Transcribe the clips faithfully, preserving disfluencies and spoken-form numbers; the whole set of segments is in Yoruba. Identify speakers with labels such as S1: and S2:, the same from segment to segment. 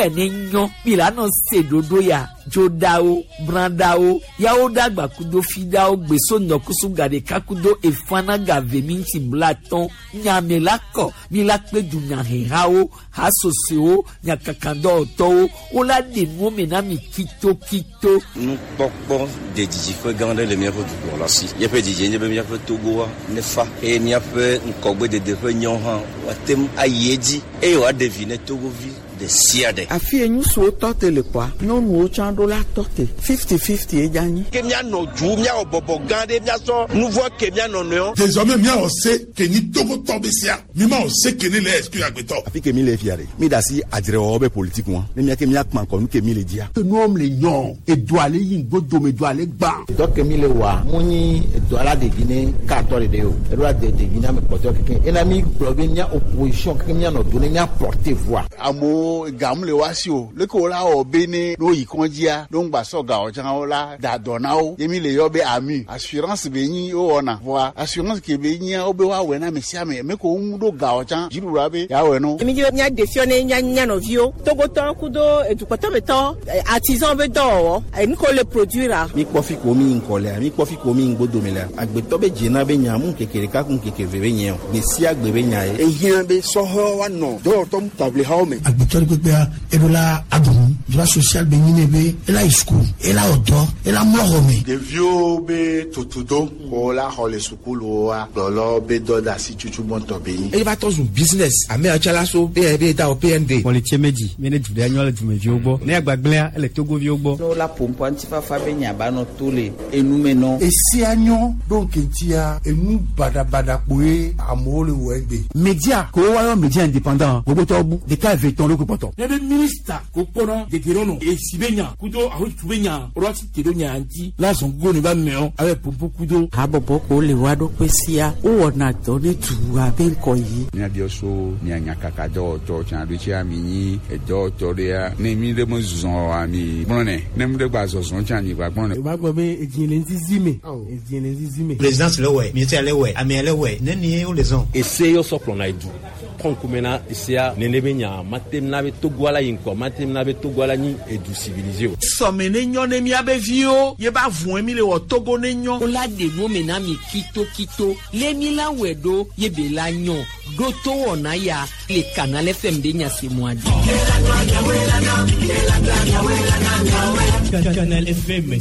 S1: we ne nyo milano sedodo ya jodao brandao yao dagba kudo fidao gbeso nokusu gade kakudo efana gave minti blaton nyamelako milakpe dunya herao hasoseo nyakakando to ola de no menami kito kito
S2: nous pokpo de diji fe gande le miapo du la si ye pe diji ne be miapo togo ne fa e miapo nkogbe de de fe nyon han watem ayeji e wa devine togo vi de siade
S3: afie nyu so tote le kwa no nu o chando la tote fifty fifty e jani
S4: ke mia no ju mia obobo gande mia so nouveau ke mia no no
S5: désormais mia on sait que ni togo tobesia mi ma on sait que ni les excuse agbeto
S6: afi ke mi le fiare mi da si adire obe politique won mi mia ke mia kman ko nu ke mi le dia
S7: nous homme les non et doit aller yin godo me doit aller ba
S3: donc mi le wa muni doit la de Guinée quatorze de o e doit de de Guinée me porter quelqu'un et la mi provincia opposition que mi no donner nya porter voix
S7: amo gamle wasio le ko la obene no yikonjia don gba so ga ojan ola da donao yemi le yobe ami assurance be yin o ona voix assurance ke be yin obe wa we na me sia me me ko ndo ga ojan jirura be ya we no
S8: mi je nya defione nya nya no vio togo to kudo edukoto beto artisan be do en ko le produire
S3: mi kofi ko mi nkole mi kofi ko mi ngodo mele agbeto be jina be nya mu kekere ka kun kekere be nya be si agbe be nya e
S7: yin be so ho wa no do to table ha o me
S9: agbeto gbegbe edola adun droit social be nyine be ela school ela odo ela mlohome
S7: de vieux be totudo ko la hole school wa lolo be do da si chuchu bonto be yin
S10: e ba to sun business ame achala so be be da o P N D
S11: politie meji mene jude anyo du meji ogbo ne agbagble ele togo vi ogbo
S3: no la pompo antifa fa be nya ba no tole enu me no
S7: esi anyo donc ntia enu bada bada poe amole wegbe
S9: media ko wa yo media indépendant bobo to bu de ka veton lo ko poto
S12: le ministre ko kono de gerono e sibenya kudo aho tubenya roti kedonya anti la son go ni ba meo avec pompo kudo
S3: abobo ko le wa do pesia o wona to ni tuwa be nko yi
S6: ni abioso ni anyakaka do to chan do chi ami ni e do to ria ni mi de mo zuzon ami bonne ne mu de gba zozon chan ni gba bonne
S9: ba gbo be ejin le nzizime ejin le nzizime
S13: présidence le we ministère le we ami le we ne ni o les on
S14: essaye yo soplo na idu konkumena isia nenebenya matemna be togwala yinko matemna be togwala ni edu civilisé o
S4: somene nyo ne mi abevio ye ba vun mi le wo togo ne nyo
S1: ola de no mena mi kito kito le mi la wedo ye be la nyo do to ona ya le canal F M de nya se moadi
S15: Canal F M.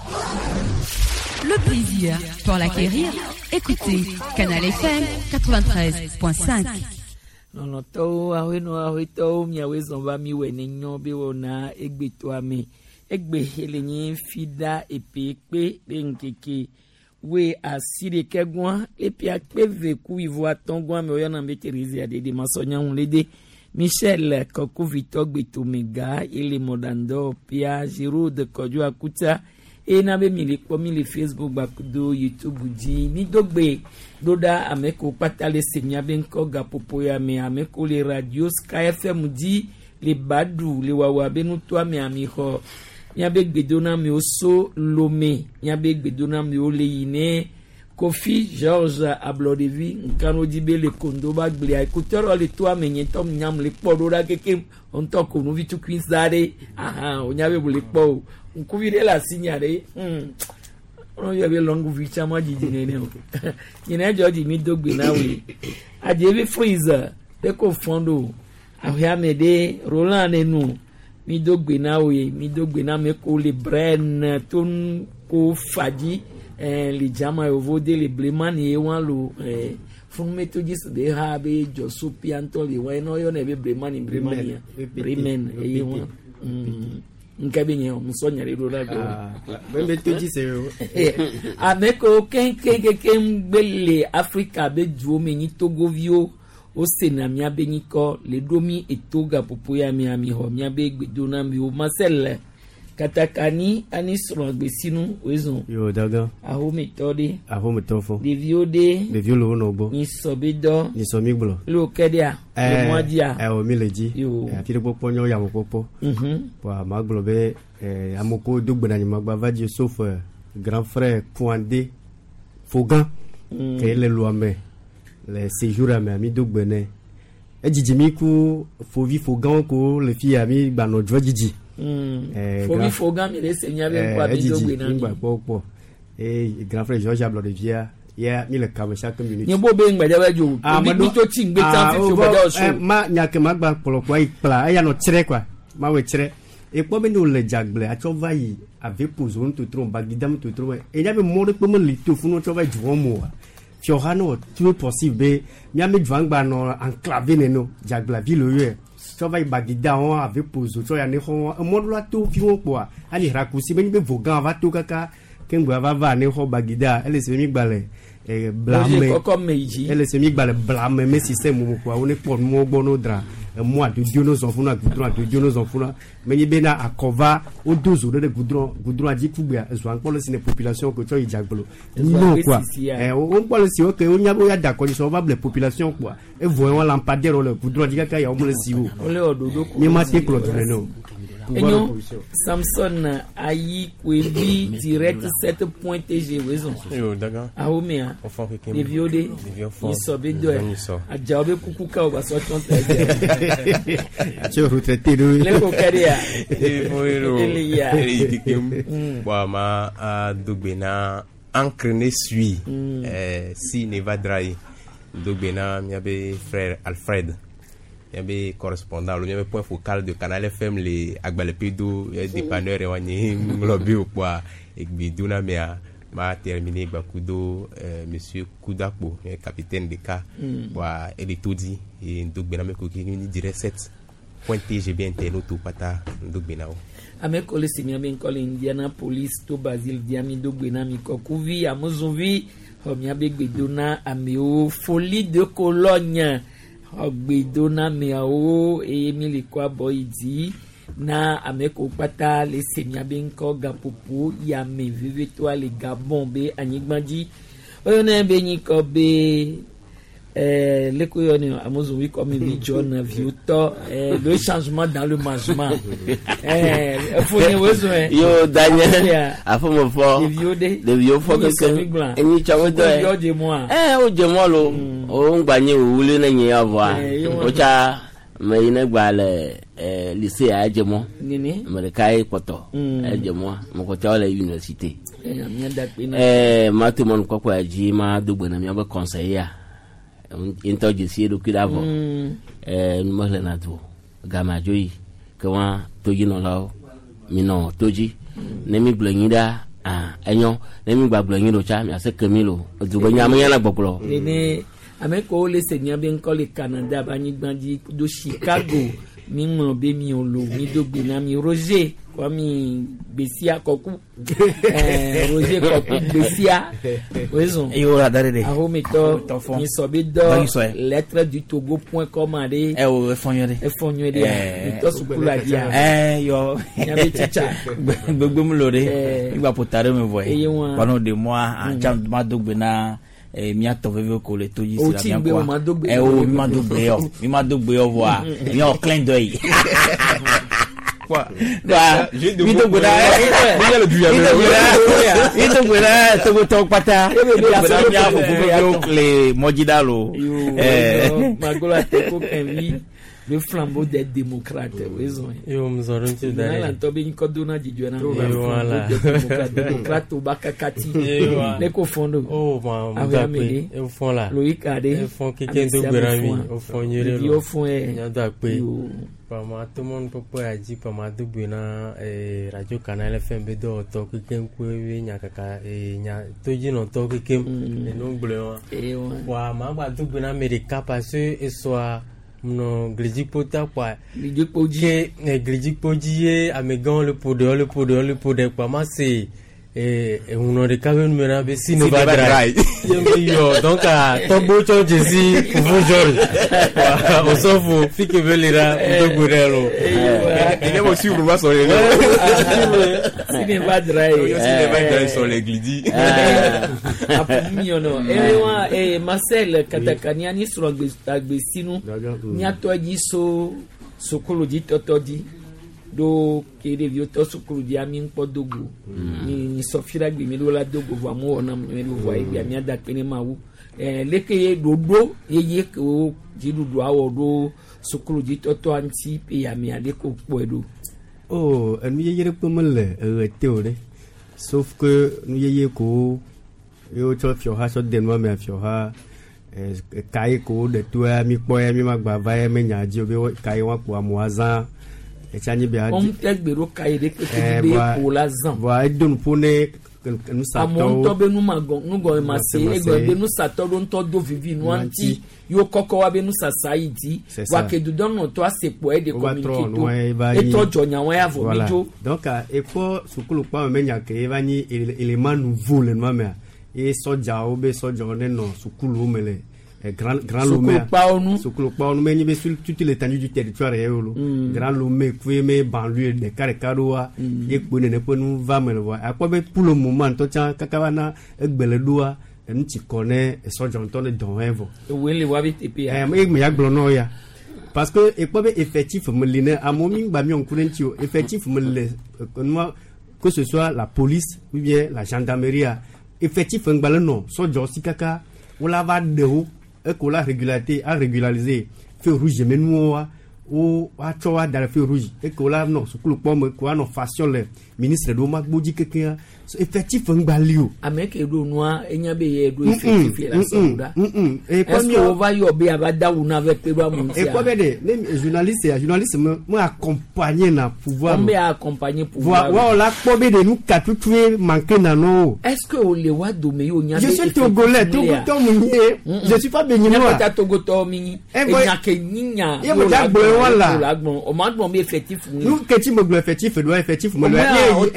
S16: Le plaisir pour l'acquérir, écoutez Canal F M quatre-vingt-treize point cinq.
S1: Non non to awe no awe to mi awe zonba mi we ne nyo be wona egbe to ami egbe helenyi fida epepe be nkeke we asire kegwan epi akpe veku ivo atongwan me oyo na meterize ade de masonya unlede Michel Koko Victor Gbetomega ele modando pia Giroud de Kojo Akuta e na be mi le po mi le Facebook bakudo YouTube di mi dogbe doda ameko patale semia benko gapopo ya me ameko le radio Sky F M di le badu le wawa benu to ami ami ho nya be gbedona mi oso lome nya be gbedona mi o le yine Kofi George Ablodevi nkano dibe le kondo ba gble écouteur le to amenye tom nyam le podo da keke on to ko no vitu kwizare aha onya be le po nkuvire la signare hmm on y avait longue vicha ma di dine o yina George mi dogbe na we adebe freezer de ko fondo ahia mede Roland enu mi dogbe na we mi dogbe na me ko le bren ton ko fadi eh li jama ovode le bleman ye wan lo eh fun methodist de ha be josu pianto le wa no yo na be bleman in blemania bremen ye wan nkabe nye o so nyare ro la do
S11: be methodist e
S1: ameko ken ken ken gbele Africa be ju me ni togovio o senamia be ni ko le domi etoga popo ya mi ami ho mi be gbedona mi o Marcel katakani ani srogbe sinu wezon
S11: yo daga
S1: aho metode
S11: aho metofo
S1: de viode
S11: de violo no gbo
S1: ni sobedo
S11: ni somigbo
S1: lo kedia le modia
S11: eh o mileji
S1: yo
S11: akire popo nyo ya popo
S1: mhm
S11: wa maglo be eh amoko dogbona ni magba vadio sauf grand frère Kouandé Fogan que le loame le séjour à mi dogbene e didi mi ku fovi fogan ko le fi ami gba no dro didi
S1: mm fovi fogan mi le se nya be kwa bi do gbe na
S11: mi gba popo e grand frère Georges Ablo de Via ya mi le kam chaque minute
S1: ni bo be ngba ja ju mi bi to ti ngbe tan fi fi obodo so
S11: ma nya ke ma gba polopo ipla e ya no tire kwa ma we tire e po be no le jagble a cho vai avec pour on te trompe bagidam te trompe e ya be mo de po mo li to fu no cho vai ju mo fiorano tout possible mi ami dvangba no enclavé no jagble ville yo cho vai bagida on avec pour zo cho ya ne ho mo lo to fi won po ani rakusi be ni be vogan va to kaka kembo va va ne ho bagida ele se mi gbale e blame ele se mi gbale blame me système mo kwa on e po mo gbo no dra moi de Dieu nos enfants goudron de Dieu nos enfants mais ni bena akova o dozo de goudron goudron adi kubia zo an polo sine population ko to ijagbolo non quoi eh on polo si o ke o nya bo ya d'accord so va les population quoi et voyons lampadaire le goudron adi kaka ya o mo le si o
S1: ole ododo ko
S11: ni mate claude no
S1: Enyo, Samson ayi kwebi direct sept point T G raison.
S15: Yo daga.
S1: Ahomea. Les viodé. Ils sont bédo. Adjaobe kukuka o baso tonte.
S11: Tu retraité de.
S1: Les kokaria.
S15: Et moiro. Eliya. Wa ma a dogbena encrené sui. Eh si ne va drai. Dogbena mi abe frère Alfred. Il y avait correspondant, il y avait point focal de Canal F M, les Agbalepedo, les dépanneurs et wani, lobby ou quoi, et Biduna mea, m'a terminé Bakudo, monsieur Koudapo, capitaine de cas, wa, et les Toudi, et donc bename koki, ni dirait sept, pointé, j'ai bien interno tout pata, donc benao.
S1: Ame kole senya ben kole Indiana police to Basile diami do benami kokuvi, amozonvi, homia begedona ameo folie de Cologne. Ogbedona meao e emile kwa boidi na ameko pata le semia benko gapopo ya me vive toi le gabon be anigbaji oyone be ni ko be euh le koyoni amozo wi comme mi John Viuto euh le changement dans le mangement euh faut ne wezo
S17: yo Daniel afo mo fo
S1: le viodé
S17: le vieux fo que eni chawo do
S1: eh o je mo
S17: eh o je mo lo o ngba ni o wule na yin avoa o cha me ina gba le eh lycée a je mo
S1: nini
S17: amerikai poto a je mo mo ko cha le université
S1: eh
S17: eh ma to mon ko kwa ji ma dugbo na mi ba conseiller into je si do kidavo eh no le na do gama joyi kwa toji no lawo mi no toji ne mi blonyida ah enyo ne mi gba blonyido cha mi ase kemilo dubo nyama yana gbogbo
S1: nene ameko le senya ben ko le Canada ba ni gbanji do Chicago mi mo be mi olo mi do gbe na mi Roger kwa mi besia koku eh Roger koku besia wezo
S18: e o radare de
S1: aho mi to mi so be do lettre du togo point com ade
S18: e o fonyore
S1: e fonyore mi to sukula dia
S18: eh yo
S1: ya be chicha
S18: gbogbo mu lore igba potare me voye pano de moi en cham ma dogbe na e mi ato veve ko le toji sira mi kwa e o mi ma dogbe yo mi ma dogbe yo voa mi o clin d'œil quoi bah j'ai de vito gona il y a le du il vito gona to go to pata il y a fo les mojidalo
S1: eh magola te ko kenvi le flambeau des démocrates raison
S15: yo mzoronti dai
S1: la tobe ni kodona jijona
S15: voilà
S1: démocrate au bakakati les cofondo
S15: oh ma mdape e fon la
S1: Loïc Ade
S15: e fon keken do gberami o fon yere
S1: lo fon e
S15: nyada pe pama tout monde popo aji pama dugbe na eh radio Canal F M be do to keken ku we nyakaka e nya toji no to keken e no gble wa wa ma gba dugbe na America parce que soit non glidzik pota quoi
S1: glidzik poji
S15: eh glidzik poji amegan le poder le poder le poder quoi ma c'est eh uno de caben mena be si no va dry yo donc a tombo change si vous George on s'en fout fi que velira do gorelo il est aussi pour sur les
S1: si ne va dry
S15: si ne va dry sur les glidzik
S1: apumio no eh wa eh Marcel katakania ni sur agbe sinu ni atoji so sokolo di totodi do kede vi to sukulu dia mi npo dogo ni sofira gbe mi lo la dogo vo amu ona mi lo vo ibi ami ada pe ni mawu eh lekeye dodo yeye ko jidudu awo do sukulu ji to to anti pe ya mi ade ko po edo
S11: oh enu yeye pe mo le e te o de sauf que nu yeye ko yo cho fio ha so de no me fio ha eh kai ko de to mi po mi ma gba va e me nya ji obi kai wa po amuazan e chani be adi
S1: on te gbero kai de ke be ko la zan
S11: va e don pone nous ça
S1: amon to be nu magon nu go ma se e go be nu sa to don to do vivi nu anti yo koko wa be nu sa saidi wa ke du don no to asepo e de communiquer e to jonya wa ya vo mijo
S11: donc e ko sukulu pa me nya ke va ni élément nouveau le no me e soja o be soja on no sukulu mele grand grand lomé sukulu pa onu me ni be sur toute l'étendue du territoire e yolo grand lomé kué me banlieue de Karekadua ye kpone ne ponu va me wa akobe pour le moment to cha kakawana egbele doa en ti connaît e soja on tonne don evo
S1: we le wa bi tepe
S11: eh me me ya glo no ya parce que e kobe effectif me line amomi gba mi on kunenti o effectif me le que ce soit la police ou bien la gendarmerie effectif ngbalé non soja sikaka wala va de ho e ko la régularité à régulariser feu rouge menuwa o a chowa dans feu rouge e ko la non sukulu pom ko no fashion le ministre do magboji keke effectif ngbalio
S1: ameke do noa enya be ye do effectif la sauda e ko mi o va yo be abada wu na avec pelo amuntia
S11: e ko be de les journalistes et journalistes me accompagner na pouvoir
S1: me accompagner pouvoir
S11: wa la ko be de nous katutué manquer na no
S1: est-ce que o le wa do me yo nya
S11: je suis togolais togoto munye je suis pas béninois
S1: ta togoto mi enya ke ninya
S11: yo la gbo wala
S1: la gbo o ma gbo be effectif
S11: nous que ti mo gbo effectif do effectif mo do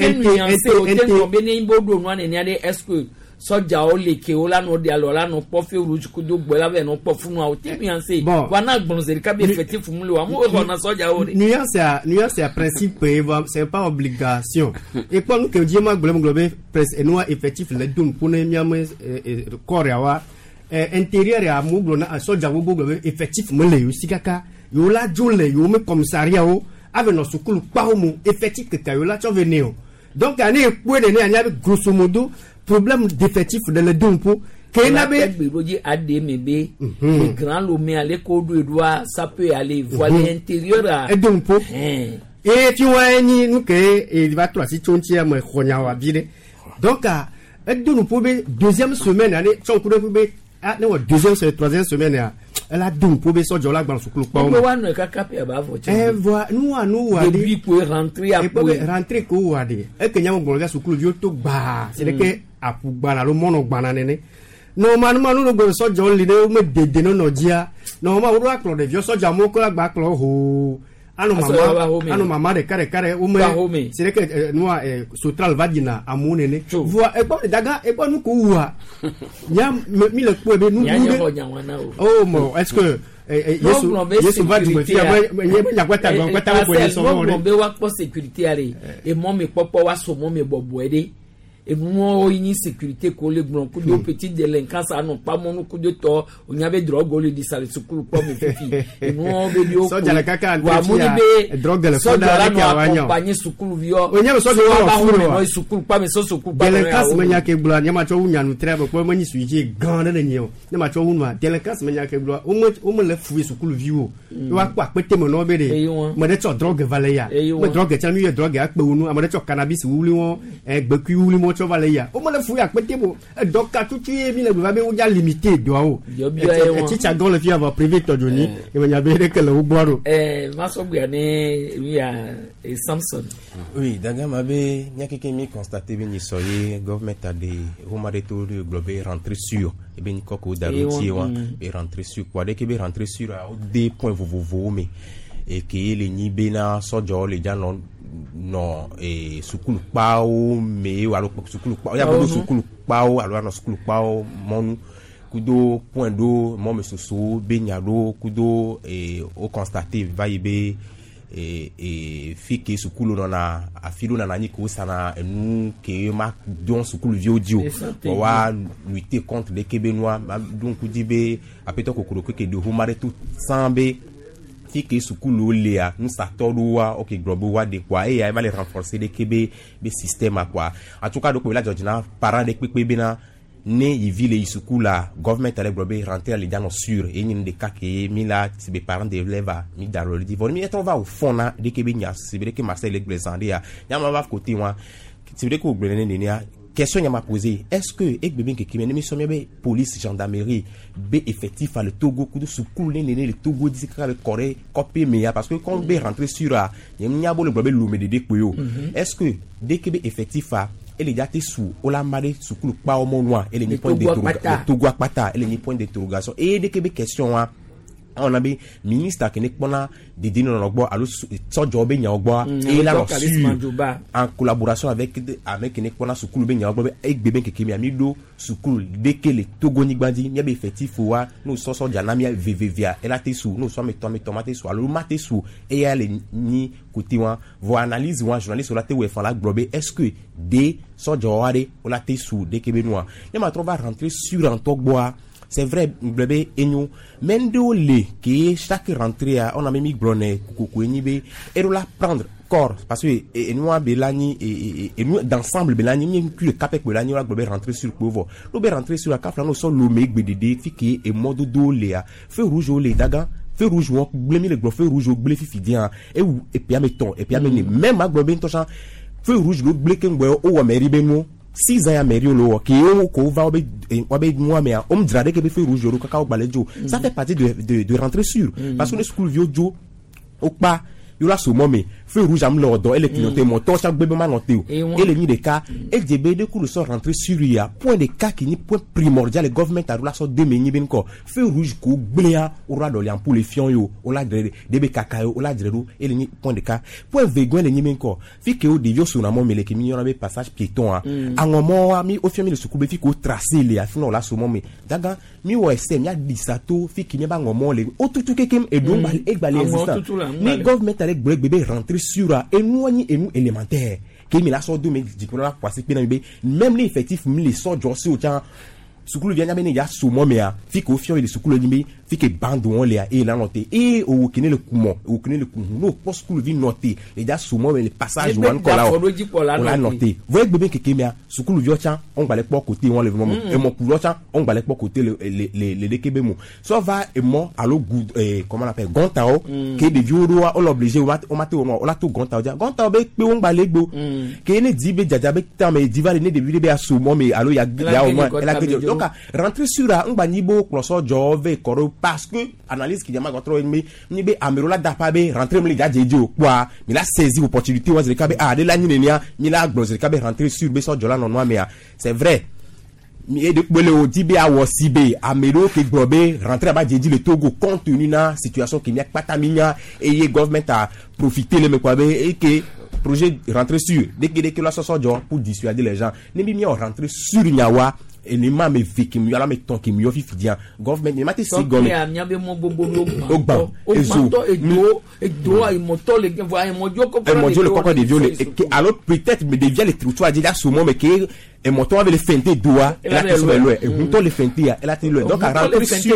S1: ni bodo no ani ade est-ce que soja o le ke o la no de alo la no po fe rouge ku do gbo la be no po funu a o te mi anse wa na gbon se ka be effectif mu le wa mo o na soja o de
S11: nuance a nuance a principe c'est pas obligation et quand que Dieu ma gbo gbo presse et noa effectif le dun pour ne miam corps wa intérieur a mo gbo na soja wo gbo effectif mo le yo sikaka yo la jole yo me commissariat o avec no sukulu pa o mo effectif que ka yo la cho venir. Donc il y a un grosso modo problème d'effectif de le dompo que n'a pas
S1: le grand lomé à l'école de droit ça peut aller voir l'intérieur
S11: et dompo et tu vois ni nous que il va toi si tu tiens moi konya wa bile donc et dompo deuxième semaine année son coup de ah non deuxième c'est troisième semaine là elle a donc pour besoin de la grande sukulu pa
S1: on va ne kakape ba vo
S11: eh voilà nous à nous à
S1: depuis pour rentrer à
S11: pour rentrer ko wa de e que nyamo gboro sukulu yo to gba c'est que apu gba na lo mono gba na nene normalement nous go so jo li de me dede no no dia normalement wo aklo de yo so ja mo ko gba aklo ho anu mama anu mama de kare kare o me c'est que nous sotral vagina amune ne voix e pas daga e pas nous ko wa nya mi le ko be nous oh mo est-ce que yesu yesu va dire que ya ya kwata go kwata bo yeso mo
S1: re be wa po sécurité ale e mo me popo wa so mo me bobo ede et moi une sécurité ko le gbon ku do petit délinquance anu pa mo nu ku do to onya be drogue le di sale sukulu pa mo fifi e mo be dio
S11: so jala kaka
S1: wa mo ni be
S11: drogue le so da le ka wanyo
S1: accompagner sukulu vio
S11: onya so do wa furu
S1: no sukulu pa me so sukulu pa
S11: délinquance me nya ke gbla nya ma cho wunya nu trebe ko mo ni suije grand na nyo nya ma cho wunwa délinquance me nya ke gbla o mo o mo le fuwe sukulu vio wa kwa pete mo no be de mo de cho drogue valeya mo drogue tell me drogue akpe unu amade cho cannabis wuli won e gbeku wuli mo cho valeya o mo le fuya pete mo doka tutu e mi le ba be o ja limité do o e ti cha gon le fi avoir privé to joni e mo nya be re ke le o gboro
S1: eh ma so gbe ni wi a Samson
S15: oui daga ma be nya keke mi constater bi ni soye government a de homa de to de globe rentrer sur e be ni koko daruti wa e rentrer sur quoi de ke be rentrer sur a des points vovovo mais et que les ni bena sojo le ja non no e sukulu pao me walo sukulu pao ya bo sukulu pao alo no sukulu pao mon kudo point do mo me soso benyado kudo e o constater va ibe e e fiki sukulu no na afilu na nani ko sana enu ke ma don sukulu viodio wa lutter contre les Québécois donc kudibe apeto kokoro ke de humare tout sambe fi que sukulu lea nous satorua OK globo wa de quoi et il va les renforcer de kebe be système à quoi en tout cas donc là Georgina parents de pepe bena ne il vit les sukula government ale globe rentrer les dans sûr et ni de cas que mi là c'est des parents d'élèves mi dans le dit bon mi on va au fond là de kebe nya c'est vrai que Marcel les Glessandia ya ma va côté moi c'est vrai que au Glenen nia question m'a posé est-ce que ek bébé que kimi mi somé police gendarmerie be effectif à le Togo coup de sukulu ne ne le Togo dit que le Corée copie mais parce que quand be rentrer sur a y a bo le globe lumé de dépoyo est-ce que dès que be effectif a elle est déjà sous au la marée sukulu pas au monois elle est point d'interrogation Togo pata elle est point d'interrogation et dès que be question a on a bien ministre qui n'est pas de dire non non alors so job nya ogbo et là en collaboration avec avec n'est pas sukulu be nya ogbo avec bébé qui mi amido sukulu dès que les Togo ni gbandi mi be effectif wa nous so so jana mi vvvia et là te sous nous so me tomate tomate sous alors maté sous et elle ni côté wa vo analyse wa journaliste la te we fa la globe est-ce que des so joware o la te sous dès que be noa les ma trouva rentrer sur en Togo. C'est vrai, blébé et nous, mendo le qui chaque rentrée on a mis blonné coucou nibe et la prendre corps parce que et nous belani et et nous d'ensemble belani ni que le capek belani la blébé rentrer sur pauvre blébé rentrer sur la cap là nous sommes le mec bdd fiki et mode do le feu rouge le daga feu rouge on blêmi le gros feu rouge blé fifidian et et puis ameton et puis amener même à blébé tocha feu rouge le blé kengo o wa meribe no six ans à Mério lo qui on ko va obe obe moi mais on dirait que be fait rouge ro kaka balejo ça fait partie de de de rentrer sûr parce que le school vieux jo au pas yo la so momé feu rouge am l'ordre elle est noté montant chaque bébé ma noté et les ni des cas et D B de coup sont rentrer sur ya point de cas qui ni point primordial le gouvernement a la so de meni ben ko feu rouge ko bléa au roi d'Orléans pour les fion yo on la de debe kakayo on la dredo et les ni point de cas point végon les ni ben ko fi que au de yo so na mo mele ki mi yon passage piéton a en moment mi au fion mi le soukou be fi ko tracer les afin la so momé daga mi o ese mi a disato fi ki mi ba ngomo le o tutu kekem e do bal e bal existant ni gouvernement avec break bébé rentrer sur et nous et nous élémentaire qui mi la so do me diplôme la passer même les effectifs mi les so jo si au temps sukulu vient bien ya somo me a fi ko fion de sukulu ni fi ke bando on le et la noté et au kene le kumo au kene le kumo no post sukulu vi noté et ya somo le passage one ko la on la noté voyez bébé que kemia sukulu vi ocha on balé po côté on le moment et mon kulo ocha on balé po côté le les les les kebe mo so va et moi allo good comment on appelle gontao que de vioro on l'obligé on mate on la to gontao ja gontao be pe on balé gbo que ne dibe jaja be tam e diva ne de bi be asomo me allo ya ya au moins elle donc rentrer sur la on banibo closo jove koro parce que analyse qui yama contre ennemi ni be amerola dapa be rentrer me jaje dio quoi mais la saisi opportunité was le kabe ah de la ni nia ni la glose le kabe rentrer sur be so jola non noa mais c'est vrai mi e de bele o dibe a wosibe amero ke globe rentrer ba jeji le Togo compte tenu na situation qui n'y pas taminya et le government a profité le me quoi be et que projet rentrer sur dès que dès que la so so pour dissuader les gens ni mi mi rentrer sur nyawa et les mamans me fait qui me yala me ton qui me yofi fidia government ni mate si government
S1: ya miabe mo bombo no ogba ezo e do e do ay moto le voya mo jo ko
S15: e mo jo le koko de viole et alors peut-être me devient le trottoir dit là sur moi mais que et moto avec le fente doa la que sur le et moto le fente ya elle a tenu le donc à rentrer sur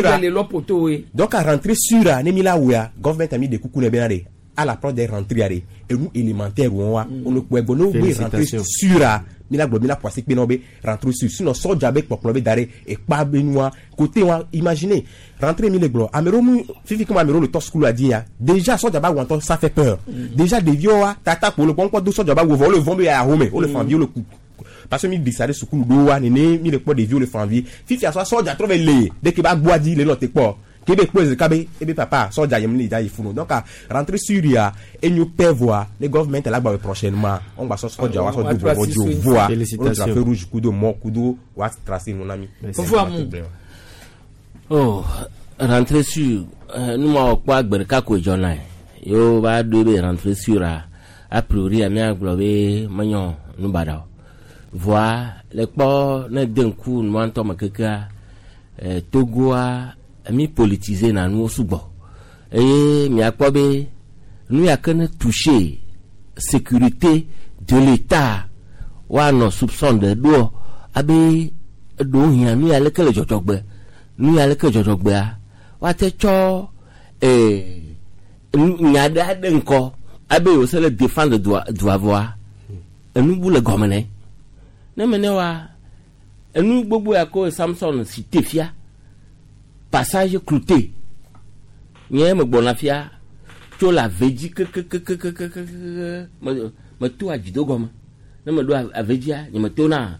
S15: donc à rentrer sur ne mi la ouya government a mis des coucou ne benare à la prod des rentrées et nous élémentaire on on ne pouvait pas rentrer sur mi la globe la poissé que nobe rentrer sur sinon so jabe pour globe d'arrêt et pas benoit côté imaginez rentrer mi le globe amero mu physiquement amero le to school a dit déjà so jabe ou ça fait peur déjà des vieux tata pour le bon quoi do so jabe ou le vombe à home ou le fan vieux le coup parce que mi disare school do wa ni mi le quoi des vieux le fan vie fifi a so so ja trouver les dès que ba boadi le note quoi Québec pose kabe ebe papa so ja yemli ja ifuno donc à rentrer sur ya et nous peut voir les gouvernements là bas prochainement on va so so ja wa so do vodio voir on va faire rouge kudo mo kudo wa tracer mon ami
S17: oh rentrer sur nous ma kwa gber ka ko jona yo ba do be rentrer sur a priori a mi aglobe manyo nous bada voir les po na den ku no anto makeka Togo mi politisé na nous subo et mi akwabe nous ya kana toucher sécurité de l'état wa no soupçon de do abe do hian nous ya le kele jojogbe nous ya le kele jojogbe wa te cho eh nyada de nko abe yo se le défendre doit doit avoir enu bu le gomene ne mene wa enu gbogbo ya ko Samson si tefia passage clouté nye me gbona fia to la veji ke ke ke ke ke me me to ajido goma ne me do avejia nye me to na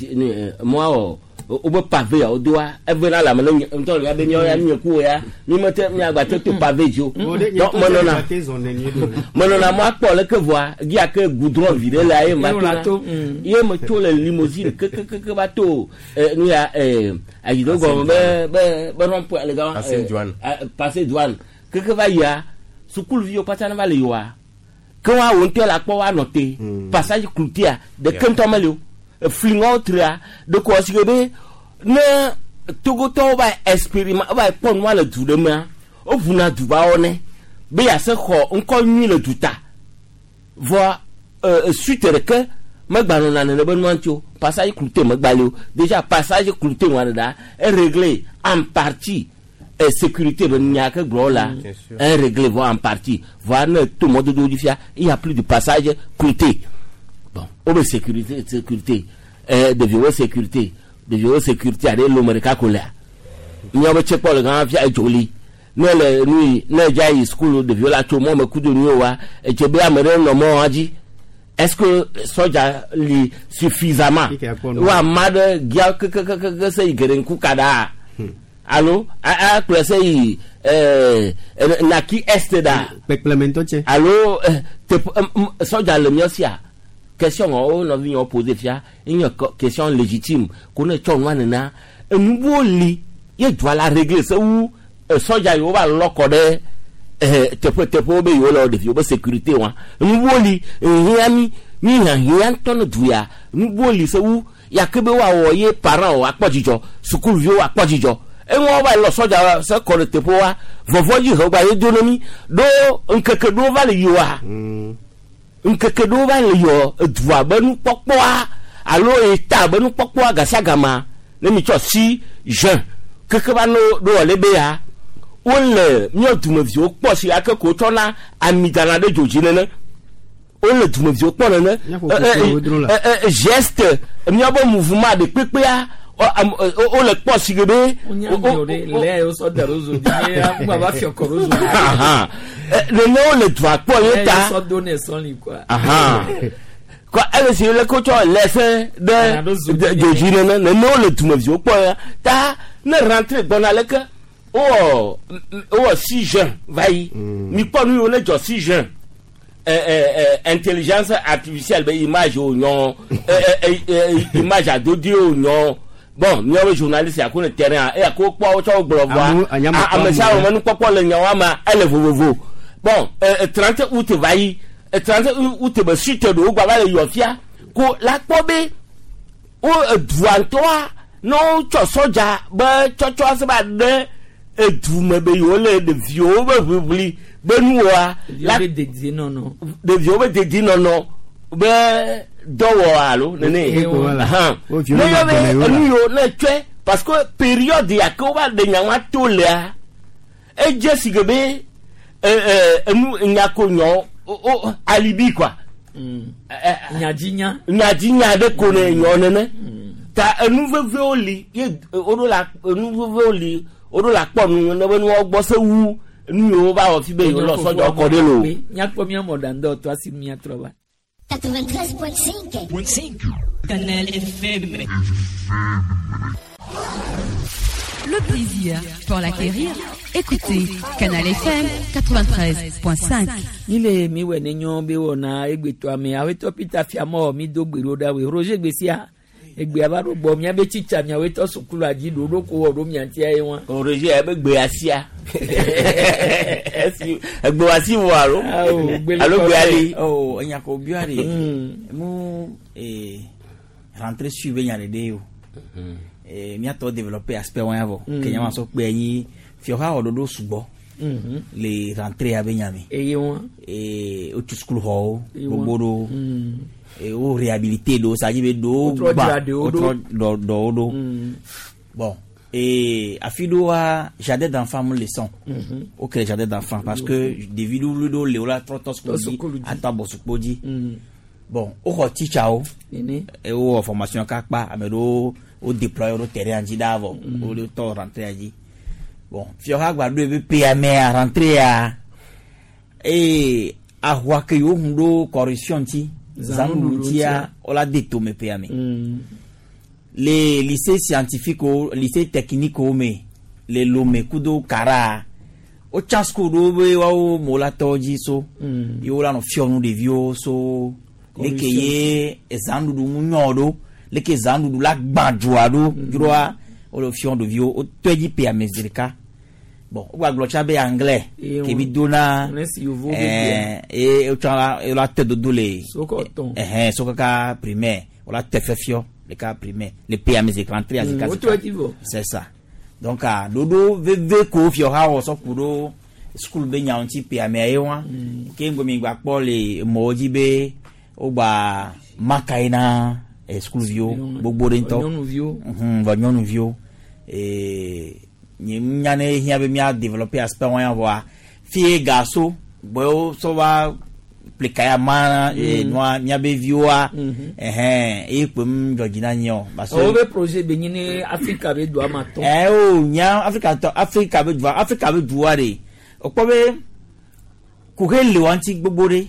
S17: moi o o be pavé o doa evena la me nto ya be nyo ya nyeku ya mi me te mi agba te to pavé jo donc monona monona moi po le que voir gi a que goudron viré là et maintenant ye me to le limousine que que que bateau ni a eh ajido goma be be be rompo le gars passer douane que que va ya sukul vio patana va le yo quand on te la po wa noter passage cloutia de kentomelio flingotra de quoi si be ne togoto ba experiment ba pon wa le du de ma o vuna du ba one be ya se ko nko nyi le duta voir euh suite que magba na ne be nuantio passage clouté magbalio déjà passage clouté wa da est réglé en partie et sécurité de nyaka glola est réglé voir en partie voir ne tout monde do difia il y a plus de passage clouté. Bon, au sécurité, sécurité, euh, de vieux sécurité, de vieux sécurité, à l'Amérique couleur. Il y a un check pour le grand fier joli. Nous, le nuit, nous, j'ai school de vieux la tout le monde, coup de nuit, et tu bien me donner le mot, a dit. Est-ce que soja li suffisamment? Ou à mad, gia, que, que, que, que, que, c'est, il y a un coup kada. Allô? Ah, ah, c'est, euh, naki est da. Allô? Soja le mien, sia. Question on a vu on poser fia une question légitime qu'on est ton wana un nouveau lit il doit la régler ça ou soja yo va lokode eh te peut te peut be yo lo de yo sécurité wa nouveau lit yami ni na yan ton duya nouveau lit ça ou ya kebe wa woye parent wa akpojijo school vio akpojijo e won va lo soja ça ko te po wa vovo yi ho gba ye donomi do nkeke do va le yo wa nkeke do ba le yo dua banu popoa alo eta banu popoa gasagama le mi cho si jean keke ba no do le be ya o le mi o tumo vi o po si akeko to na amidala de joji nene o le tumo vi o po nene geste mi obo mouvement de pepe ya o le po si gebe
S1: o le o so darozo di ya baba fi okorozo
S17: le no le doit pas yeta
S1: so donner son li quoi
S17: aha quoi elle c'est le coach laisse de de jine ne no le tumo vi o po ta ne rentrer bon avec oh oh si jeune vai ni pas nous on est jo si jeune euh euh intelligence artificielle be image o nyon image audio nyon bon mi o journaliste ya ko le terrain e ko po o cho gboro wa a me sa o manu popo le nyan wa ma ele vovovo bon euh trente août vai trente août be suite do gba ba le yo fia ko la pobe o duantoa no cho soja ba cho cho se ba de e du me be yo le de vio be bibli be nuwa
S1: la de de non non
S17: de vio be de non non be dowo alo nene ha no yo be nu yo na twe parce que période ya ko ba de nyanwa to le a e je sigebe euh euh nu nyako nyo o alibi quoi
S1: nyadinya
S17: nyadinya de ko ne nyo nene ta enu veve oli ye odo la enu veve oli odo la po nu ne be nu ogbo se wu nu yo ba o fi be yo lo sojo ko de lo
S1: nyako mi amodando to asi mi atroba
S16: quatre-vingt-treize virgule cinq Canal F M. Le plaisir pour l'acquérir. Écoutez Canal F M quatre-vingt-treize virgule cinq.
S1: Ile mi we nenyo be wona egbeto ame aweto pita fiamo mi dogbero dawe Roger Gbesia egbe abaro gbo mi abe chicha mi aweto sukulu aji do do ko wo mi anti aye won
S17: Roger ebe gbe asia esi egbe wasi wo aro alo gbe ali
S18: oh enya ko biare mu eh rentrer suivre nya de yo eh mi ato développer aspect won avo ke nya so pe yin fi o ha ododo subo le rentrer abenyami
S1: eye won
S18: eh o to school hall gbogbo et au réhabilité do ça y do
S1: do
S18: do do do bon et afidoa jardin d'enfants mon leçon
S1: Mhm.
S18: OK jardin d'enfants parce que des vidéos ludo leola trotos kodi ata bosukodi bon o ko teacher o
S1: Nini.
S18: e o formation kakpa amedo o déployer au terrain dit d'avant o le temps rentrer aji bon fiora gba do be P M à rentrer à et a wake yo hundo correction ti zanu tia o la deto me P M les lycées scientifiques ou lycée technique ou mais les lomé kudo kara o chasko do be wa o molatoji so yo la no fionu de vio so lekeye ezandu du munyodo leke zandu du la gbadjoado droit o le fion de vio o toji P M zirika bon o gba glocha be anglais ke bi dona eh e o tala e la tête de dole
S1: Sokoton.
S18: eh eh sokaka primaire o la tête fio le cas primaire les P M Z rentré à zika c'est ça donc à dodo veve ko fio ha o so kudo school be nya onti P M ayewa ke ngomi gba po le moji be o gba makaina e school vio gbogbo de nto mhm ba nyonu vio e ni nyane hia be mi a développer aspect wan voir fie gaso bo so va plikaya mana e noa mia be vioa eh e pum jogina nyo
S1: baso o be projet be nyine Africa be do amato
S18: eh o nya Africa to Africa be do Africa be do are o po be ko hele wanti gbogbo re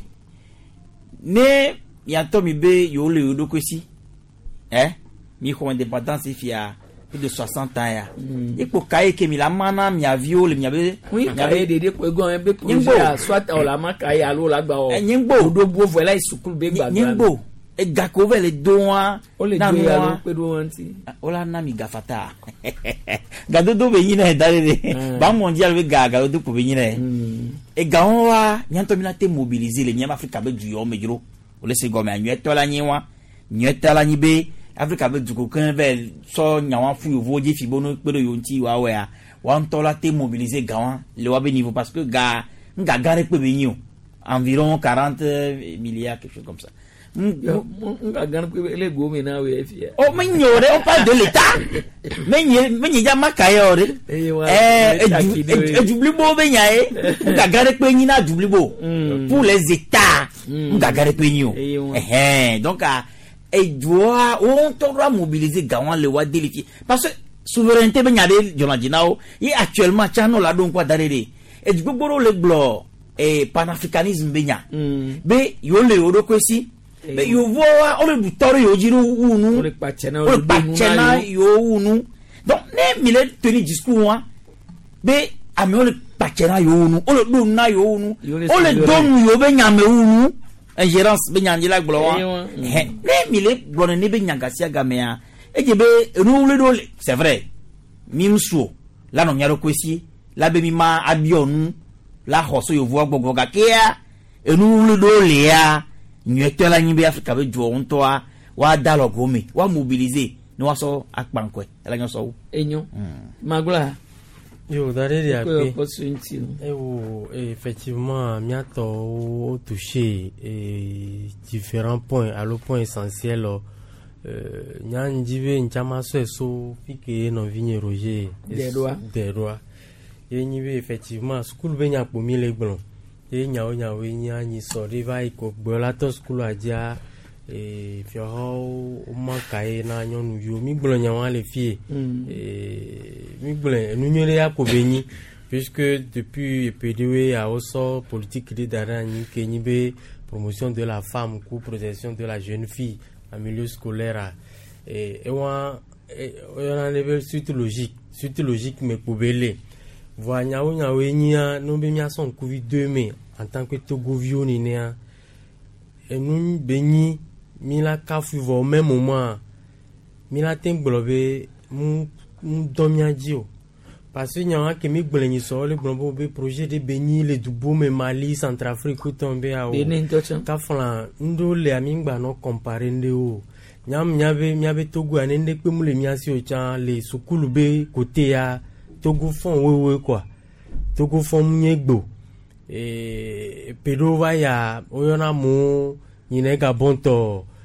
S18: ne ya to mi be yo le odo kwesi eh mi ko indépendance fia plus de soixante ans ya e ko kai ke mi la mana mi avio le mi abe
S1: oui kai de de ko egon e be projet soit o la ma kai alo la gba o
S18: nyingbo
S1: do bo vo la isukulu be gba
S18: nyingbo e gako ve le doa
S1: o le do ya lo pe do wanti
S18: o la na mi gafata gado do be yina dale de ba mondial be gaga do ko be yina e gawa nyanto mi na te mobiliser le nyama Africa be du yo mejuro o le se go me anyeto la nyiwa nyeta la nyibe Africa be du ko kan ve so nyawa fu yo voji fi bono pe do yonti wa wa ya wa ntola te mobiliser gawa le wa be niveau parce que ga nga gare pe be nyo environ quarante milliards quelque chose comme ça
S1: nga gan pe le go me na we fi
S18: o menyore o pas de l'état menye menye ja makayo re eh e dubli bo be nya e nga gare pe nyi na dubli bo pour les états nga gare pe nyo eh donc et doit on doit mobiliser gawan le wa délifier parce que souveraineté be nya de jonadinao et actuellement chano la don kwa darere e gbogbo le glo et panafricanisme be nya be yo le odo kwesi be yo voa o le butori yo jiru unu
S1: o le pachena
S18: o le pachena yo unu donc ne mi le tenir discours wa be ami o le pachena yo unu o le do na yo unu o le donu yo be nya me unu ingérence be nya njila glo wa ne mi le glo ne be nya gasia gamea e je be enu le do c'est vrai mi msuo la no nyaro kwesi la be mi ma abionu la hoso yo voa gbogbo ga kia enu le do le ya nyete la nyimbe Africa be jo onto a wa dialogue mi wa mobiliser no wa so akpankwe la nyo so
S1: enyo magula
S19: yo dare dia pe
S1: opportunity
S19: e wo effectivement miato o toucher et différents points à le point essentiel euh nyanjibe nchama so so fike no vigne roger
S1: des droits
S19: des droits et nyibe effectivement school be nya pomi le gbon e nya o nya we nya ni so riva iko gbola to school aja e fi ho o ma kai na nyonu yo mi gbon nya wa le fie e mi gbon nu nyore ya ko benyi puisque depuis P D W a aussi politique de darani ke nyibe promotion de la femme ou protection de la jeune fille en milieu scolaire et et wa on a level suite logique suite logique mais pobele voanya onya wenya no be mia son covid deux mai en tant que togovio ni ne et nous beni mi la kafu au même moment mi la tem globe mu domia dio parce que nya ke mi gbleni so le gbon be projet de beni le dubo me Mali Centrafrique tombe a o ka flan ndo le amingba no comparer ndeo nyam nyabe nyabe togo anende pe mu le miasi o chan le sukulu be côté ya Togo fond wewe quoi Togo fond nyegbo e pedo va ya oyona mo nyine ga bonto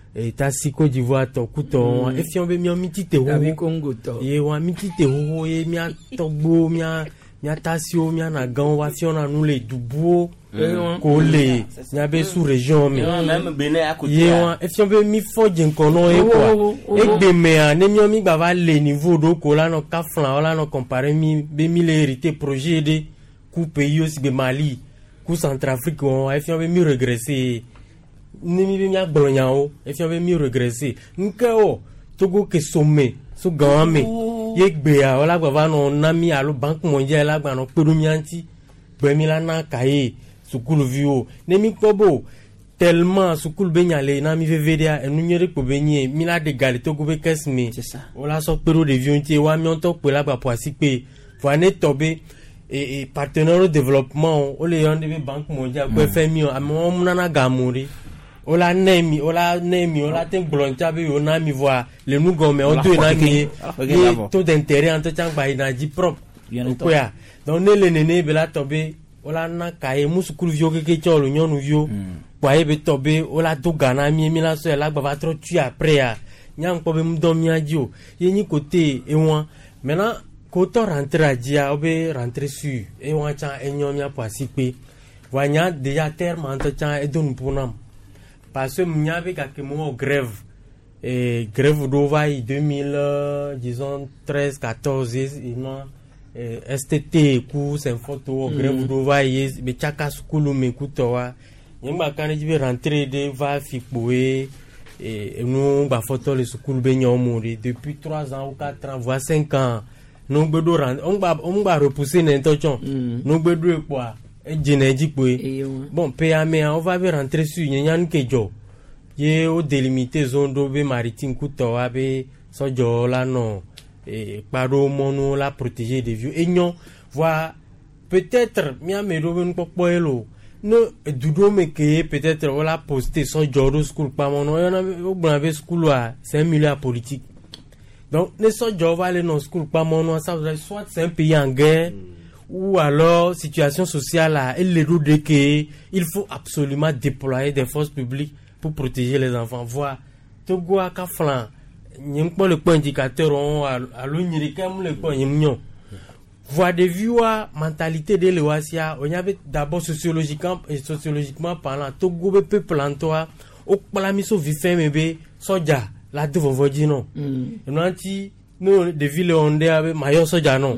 S19: e ta si Côte d'Ivoire to ku to e fi on be mi on mi ti te ho
S1: Dabi Congo to
S19: ye wa mi ti te ho ye mi a to gbo mi a mi a ta si o mi a na gan wa fi on na nu le dubuo ko le mi a be sous région mi ye wa e fi on be mi fo je nkan no e kwa e gbe me a ne mi on mi gba va le niveau do ko la no ka flan o la no comparer mi be mi le hérité projet de ku pays aussi be Mali ku Centrafrique on e fi on be mi regresser ni mi mi agbonya o e fi on be mi regresser nke o Togo ke sommet so gawame ye gbe a ola gba va no na mi alo banque mondiale la gba no peru mi anti gbe mi la na kaye sukulu vio ne mi pobo tellement sukulu be nyale na mi vevedia enu nyere ko be nyi mi la de gali Togo be kesme c'est ça ola so peru de vio nti wa mi on to pe la gba poasi pe fo ane tobe et, et partenaire au développement o le yonde be banque mondiale ko F M I amo munana gamuri ola nemi ola nemi ola ten blonta be ona mi voit le nous gomme on to na mi taux d'intérêt en tant ba ina ji propre ko ya donc ne le nene be la tobe ola na kai musukulu vio ke ke cholo nyonu vio kwa e be tobe ola to gana mi mi la so la gba va trop tu après ya nyang ko be mdo mi adio ye ni côté e won maintenant ko to rentrer adia obe rentrer sur e won cha enyo mi apasi pe wanya déjà terme en tant e don punam parce que il y avait quelques mois grève et grève d'Ovaï deux mille euh, disons treize quatorze ils n'ont S T T coup c'est photo grève d'Ovaï mais chaka skulu me kutowa yamba quand je vais rentrer de va fipoé et nous ba photo le skulu be nyomuri depuis trois ans ou quatre ans voire cinq ans nous bedo rentrer on va on va repousser l'intention nous bedo quoi bon payame on va rentrer sur nyan kejo ye o délimiter zone do be maritime kuto wa be sojo la non et paro mono la protéger des vieux et non voir peut-être mia me do ben popoelo no dudo me que peut-être on la poster sojo do school pa mono yana o brabe school wa c'est un milieu politique donc ne sojo va aller non school pa mono ça soit c'est un pays en guerre ou alors situation sociale là et les routes de que il faut absolument déployer des forces publiques pour protéger les enfants voir Togo a ka flan nyem ko le point indicateur on a lo nyiri kam le point nyem voir des vues mentalité de l'Oasia on y avait d'abord sociologiquement et sociologiquement parlant Togo be peuple en toi o pala miso vifem be soja la de vovoji non nanti no de ville onde ave mayo soja non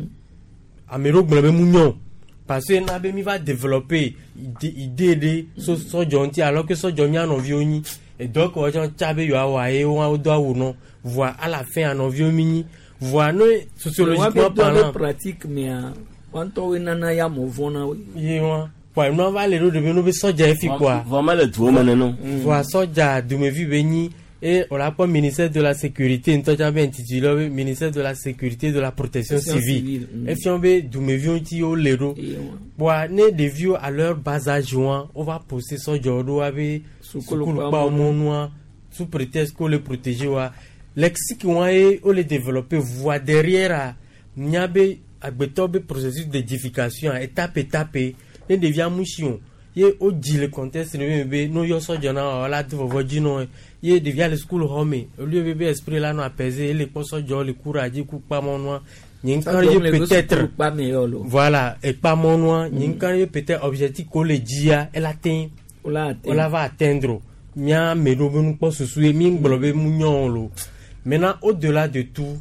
S19: amero gbe munyo parce que na be mi va développer idée de so so jonti alors que so jonya no vioni et donc o jon chabe yo awaye o do awuno voir à la fin en vioni voir no sociologiquement parlant
S1: pratique mais quanto we nana ya mo vona we
S19: yewa kwa no va le do be no be soja efi quoi
S17: vraiment le tout maintenant
S19: voir soja de me vi beni et on a pas ministère de la sécurité une toja bien intitulé ministère de la sécurité de la protection civile et si on veut d'où me viens ti au lero pour ne de vieux à leur bas âge on va poster son jodo avec sous pas mon sous prétexte qu'on les protéger wa lexique on est on les développer voix derrière nyabe agbetobe processus d'édification étape étape ne devient mouchion ye o dit le contexte ne be no yo so jona la de vovoji no ye devient le school home au lieu bébé esprit là no apaiser les poso jo le courage ku pa monoi nyinkare peut-être voilà et pas monoi nyinkare peut-être objectif ko le dia elle atteint on la va atteindre mia me do benu po susué mi nglobe munyon lo maintenant au-delà de tout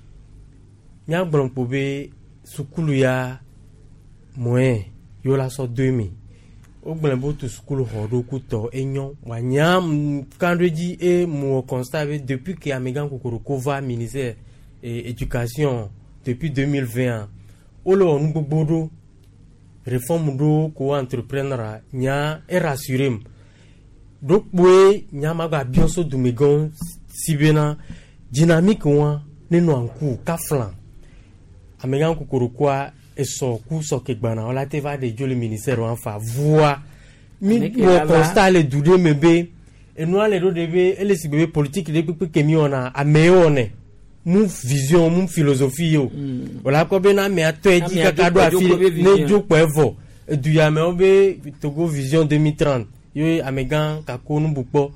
S19: mia gbon pobe sukulu ya moyen yo la so deux mille au gbelembo to school hodo kuto enyon wanyam kandreji e mo constat depuis que Amegan Kokoroko va ministère et éducation depuis deux mille vingt o lo on gbogboro réforme do ko entrepreneur nya e rassurem donc boy nya maga bionso du megon sibena dynamique wa nenu anku kaflan Amegan Kokoroko et son coup so ke gbana on la te va de jo le ministère en fa voix mi mo constat le doudé mebe et nous les do debe et les sibebe politique de pe ke mi ona ameone mu vision mu philosophie yo wala ko be na me atoeji kaka do afi ne jo ko evo du ya me obe Togo vision deux mille trente yo Amegan kakonu bupo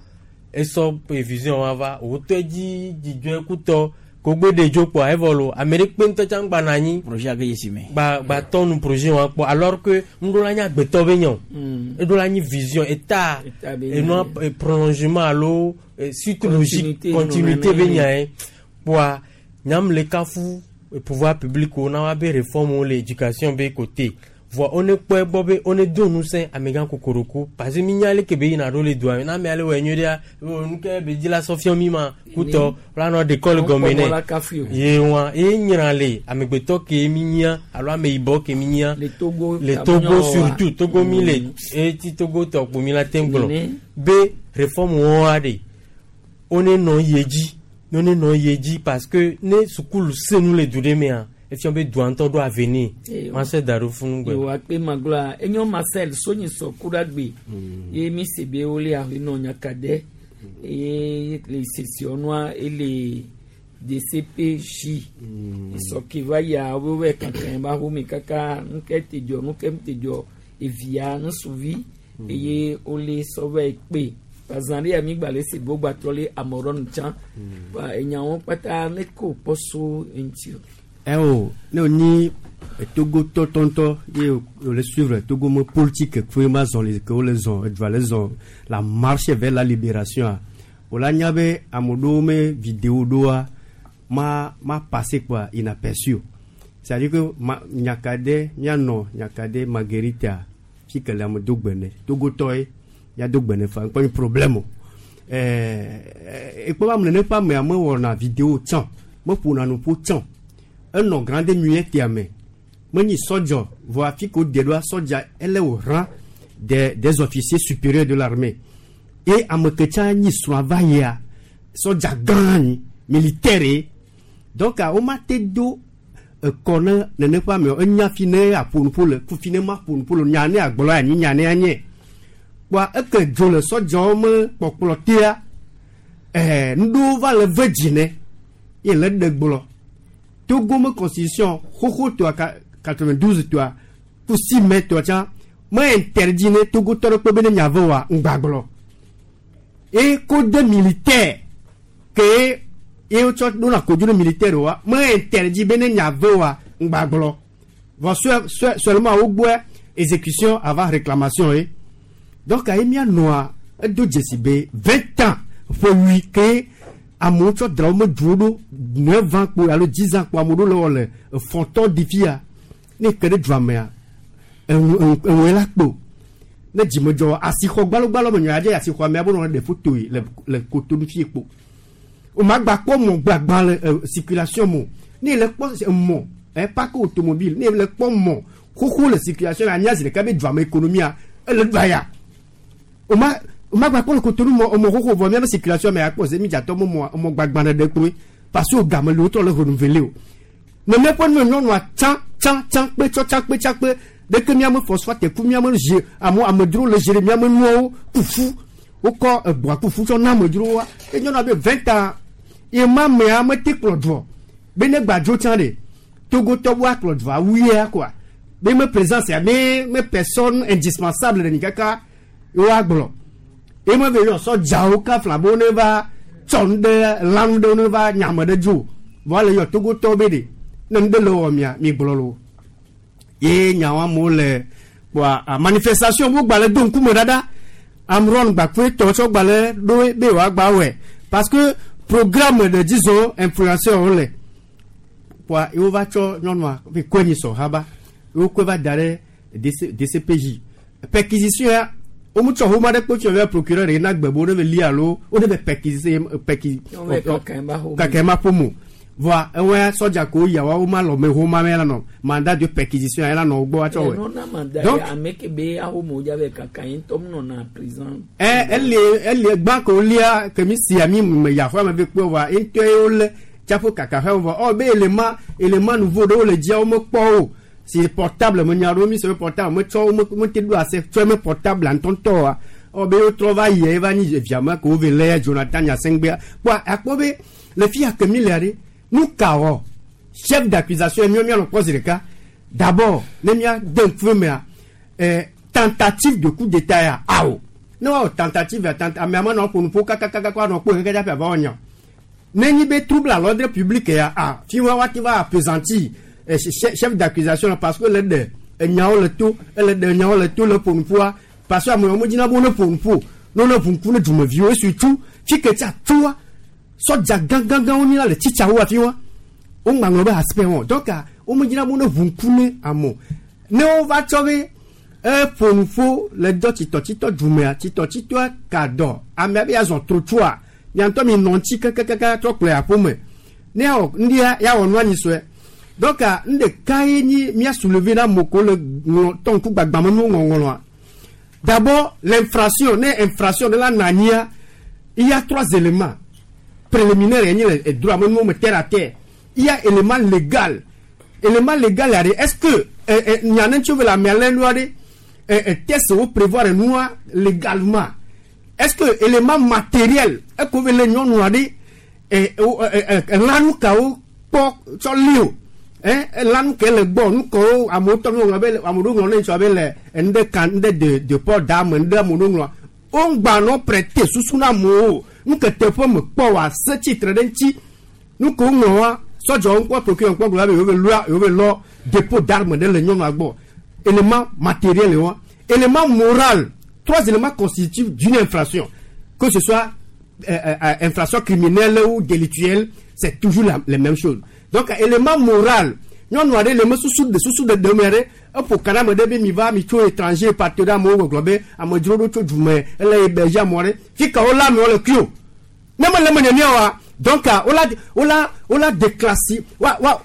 S19: eso vision ava o to ji jijo kuto ko gbe de jopo evolo Amerique pento changba nani
S18: projet que yesime
S19: ba ba ton projet wa po alors que mdola nya gbeto benyon e do la ni vision état et non prolongement allo surtout logique continuité benya e po nyam le kafu le pouvoir public on a be réforme l'éducation be côté voit on est quoi bobé on est deux nous c'est amégan kokoroko parce que mignale ke be na role doit na me ale wenyo dia on ke be di la sofia mima kuto la no de col gomene ye wa e nyirale amegbeto ke minya alo ame ibo ke minya
S1: les Togo
S19: les Togo surtout Togo mille et ti Togo to ko mila tenglo be réforme on a de on est non yeji non est non yeji parce que ne sukulu se nous les doudemea et si on veut doit entendre à venir on sait darufun
S1: gwe yo akpe magla enyo Marcel sonyi so kuragbe et mi sebe ole a no nyakade et les sessions noires et les D C P J so ki va ya we kankan ba ho mi kaka nkete jo nkemte jo e via no suvi et ole so we pe pazandi ami gbale se bo gbatole amoron chan ba enyawo pata neko poso intio.
S11: Eh oh, nous ni Togo tonto et le suivre Togo mo politique que vraiment sont les que les ont les ont la marche vers la libération. Ola nyabe amodome vidéo doa ma ma passé quoi inaperçu. C'est-à-dire que ma nyakade nyano nyakade Margarita fi que la mo dogbene Togo toy ya dogbene fa pas un problème. Eh et pas me ne pas mais moi on a vidéo tiens moi pour nous pour tiens un nom grande muet tiamé mani sojo voit fico de doigts soja elle est au rang des des officiers supérieurs de l'armée et à me ni travailler soja grand militaire donc à au maté do connaît ne pas mais un nya fine à pour pour le pour finalement pour pour le nyane à gloire ni nyane anye wa e que jo le soja me popolotia eh ndo va le vegine il le de gbolo Togo me constitution koko to quatre-vingt-douze to pour six mètres to cha moi interdit ne Togo toro pe bene nyavo wa ngbagbolo et code militaire que et au chot do la code militaire wa moi interdit bene nyavo wa ngbagbolo va seulement au bois exécution avant réclamation et donc a emia noa do jesibe vingt ans pour lui que à mon choix drame judo neuf ans pour aller dix ans pour amodo le fonton divia ne que de drame un un un lakbo ne jimo jo asiko gbalo gbalo mo nyaade asiko me abono de photo le le coton fi epo o magba ko mo gbagba circulation mo ni le po mo un parc automobile ni le po mo koko le circulation la nyazi le kabe drame économie le baya o ma ma gba le coton mo mo koko vo même circulation mais à cause mi jato mo mo gbagba na de ko parce que o gamme le auto le renouveler o ne me point non no chan chan chan pe cho chan pe chan pe de que miam phosphate ku miam je amo amedro le jere miam no kufu o ko bois kufu so na amedro wa e nyona be vingt ans e ma me amete klodvo be ne gba jo chan de Togo to wa klodva oui quoi be me présence ya me me personne indispensable de nikaka o agblo et moi veillons so jao ka flabo ne va chonde lando ne va nyama de jo voilà yo Togo to be de nde lo mia mi blolo e nyawa mo le wa manifestation bo gbale don ku mo dada amron gba pe to so gbale do be wa gba we parce que programme de disons influenceur le wa e va cho nonwa be kwani so haba o ko va dare D C P J perquisition o mu cho ho ma de ko cho le procureur e na gbebo de li alo o de perquisition perquisition ka ka ma pomo voilà ouais soja ko ya wa ma lo me ho ma me la no mandat de perquisition ya la no gbo wa cho we
S1: donc ameke be a ho mo ja be kaka yin tom no na prison
S11: eh elle elle gba ko lia que mi si ami me ya fa ma be ko wa into le chapo kaka fa o be élément élément nouveau de le dia o mo po si portable mo nya ro mi se portable mo cho mo mo te do ase cho me portable en tonto o be o travail e va ni évidemment ko ve le Jonathan ya sengbe kwa akobe le fi akemilere nous carons chef d'accusation et mieux mieux le pose le cas d'abord les miens d'un premier euh, tentative de coup d'état à ao non tentative tentative mais non pour nous pour kaka kaka quoi non pour que ça peut avoir n'enyi be trouble à l'ordre public ya ah tu vois tu vas appesantir chef d'accusation parce que le de nyao le tout le de nyao le tout le pour nous parce que moi moi dina bon le pour nous non non pour nous du me vieux surtout tu que ça toi so ja gang gang gang on là le chicha wa tu vois on mango ba aspect donc on me dina bon le pour nous amo ne on va trouver un pour nous le do tito tito du me tito tito cadeau a me bien son trottoir yanto mi nonti kaka kaka to play pour me neo ndia ya onwa ni so donc a nde kai ni mi a soulever na moko le ton ku gbagba mo ngongolo d'abord l'infraction né infraction de la nania il y a trois éléments préliminaires et droit mo me terre à terre il y a élément légal élément légal est-ce que n'y en a tu veux la merlin loi de test ou prévoir nous légalement. Est-ce que élément matériel est que les gens nous a dit et là nous kao pour sur lieu hein là nous que le bon nous ko amoto nous avec amodo nous les avec les ende kan de de port d'âme ende amodo nous on ba non prêter sous sous na mo nous que te pour me pour wa ce titre d'enti nous ko nous so jo on quoi procure on quoi la loi le loi dépôt d'armes de l'union agbo élément matériel élément moral. Trois éléments constitutifs d'une infraction, que ce soit euh, euh, infraction criminelle ou délictuelle, c'est toujours la, les mêmes choses. Donc, élément moral, nous avons les mêmes sous de sous de demeurer, pour que nous devons mi va mi tout étranger partenaire mo globé, à me dire d'autres du mais elle est hébergée à moi, qui ka ola me le clou. Non mais le meneur donc on l'a on l'a on l'a déclassé, wa wa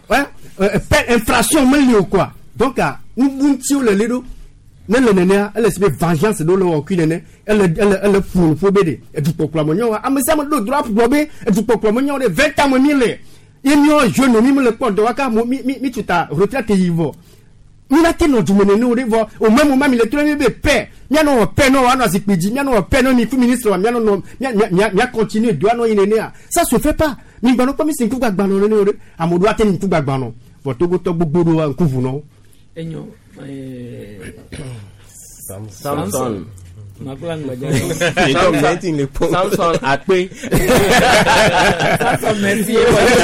S11: infraction mais ou quoi. Donc nous bunti le lido. Non le nene elle se vengeance de l'eau aucune nene elle elle elle pour pour bédé et du proclamation a me ça me droit pour bédé et du proclamation de vingt ans mille il n'y a jeune mi le porte de waka mi mi mi tu ta retraite yivo mi na tino du menene o revo au même moment mi le train be paix mia no paix no wana zipidi mia no paix no mi fu ministre mia no mia mia continuer doit no inene ça se fait pas mi gbano ko mi sin ku gbagba no ne o re amodo ateni ku gbagba no voto go to gbogbo ro an ku vu no
S1: enyo
S17: Samson. Samson.
S15: Samson Akpe.
S1: Samson merci.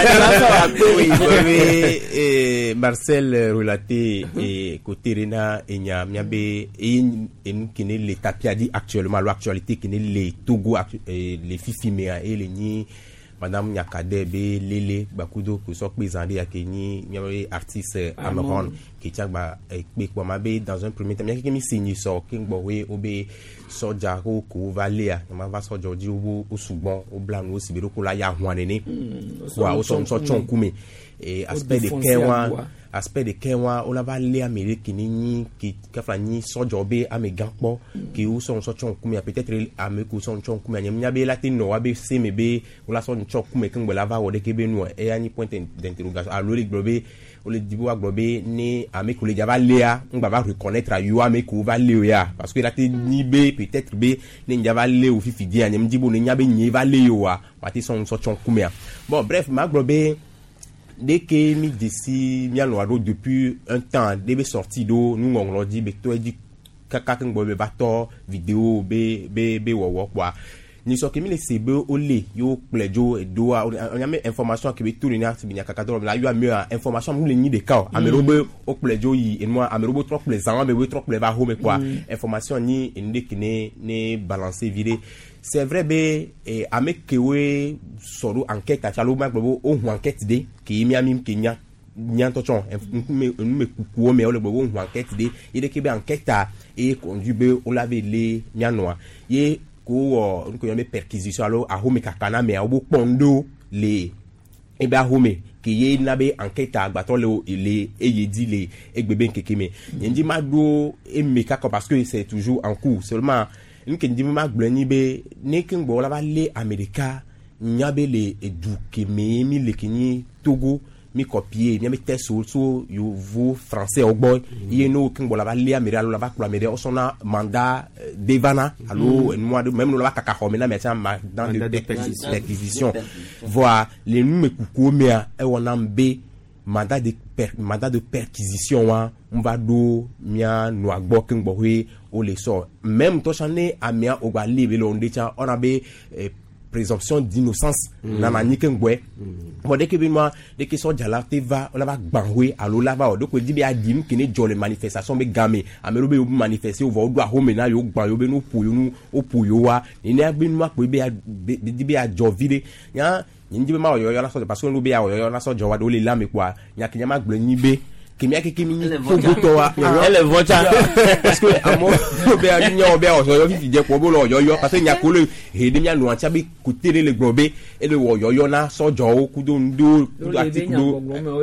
S15: Oui, Marcel relaté et côté Rena et nya miabe et qui n'est l'état qui a dit actuellement l'actualité qui n'est les Togo les Fifimea et les ni Madame Nyakadebe Lele Bakudo que soit présenté à Kenya miabe artiste Amaron qui tient ba ekpe kwa mabe dans un premier temps qui mi signe so king bowe obe soja ko ko valia ma va soja di o sugbon o blanc o sibero ko la ya hwanene wa o so so chonkume et aspect de kenwa aspect de kenwa o la va le Amérique ni qui kafa ni soja obe amegampo qui o so so chonkume peut-être ameko so chonkume nyamnya be latino abe semebe o la so chonkume king la va o de kebe no e ani point d'interrogation a lori globe o le dibo aglobe ni ameko le java lea on va reconnaître à yo ameko va lea parce que la te ni be peut-être be ni java le o fifi dia nyam dibo ni nyabe ni va le yo wa pati son so chonkume bon bref ma globe dès que mi desi mi alo depuis un temps debe sorti do nous on dit be to di kaka ngbo be bato vidéo be be be wo wo kwa ni so ke mi le sebe o le yo plejo do on y a mes information que be tout ni ati binya kaka do la yo a mieux information mu le ni de ka amerobe o plejo yi et moi amerobe trop plaisant mais trop plaisant ba home quoi information ni inde kine ne balancer virer c'est vrai be e amekewe soro enquête a chalo ma gbo o hu enquête de ki mi ami kenya nyanto chon me me kukuo me o le gbo hu enquête de ide ke be enquête a e conduit be o lave le nyanoa ye ko on ko yame perquisition alo a home kakana me obo pondo le e ba home ki ye na be enquête agbato le le eye di le egbebe nkekeme ndi mado e meka parce que c'est toujours en cours seulement nous qui dit ma glani be ne king bo la va le America nyabe le eduke me mi le kini Togo mi copier mi test so so you vous français au boy you know king bo la va le America la va pour America on a mandat devana allo moi même la va kaka homena mais ça dans les perquisitions voir les nous me kuku me e wona mbe mandat de per, mandat de perquisition wa on va do mia no agbo kengbo we o le so même to chane amia o ba libe lo ndecha on abe eh, présomption d'innocence mm. na mani kengwe mm. bon dès que bima dès que so jala te va on va gbanwe alo la va o donc di be adim kini jole manifestation be game amelo be manifester o va o do a home na yo gban yo be no po yo no o po yo wa ni na be no po be di be a jo vide ya ni ndi be ma yo yo la so parce que no be a yo yo la so jo wa do le la me kwa nya kinya ma gble ni be kimia ke kimi fogoto wa ele vocha parce que amo be a nya obe o so yo fi je ko bo lo yo yo parce que nya ko le he de nya no acha be kutere le gbobe ele wo yo yo na so jo o kudo ndo ati kudo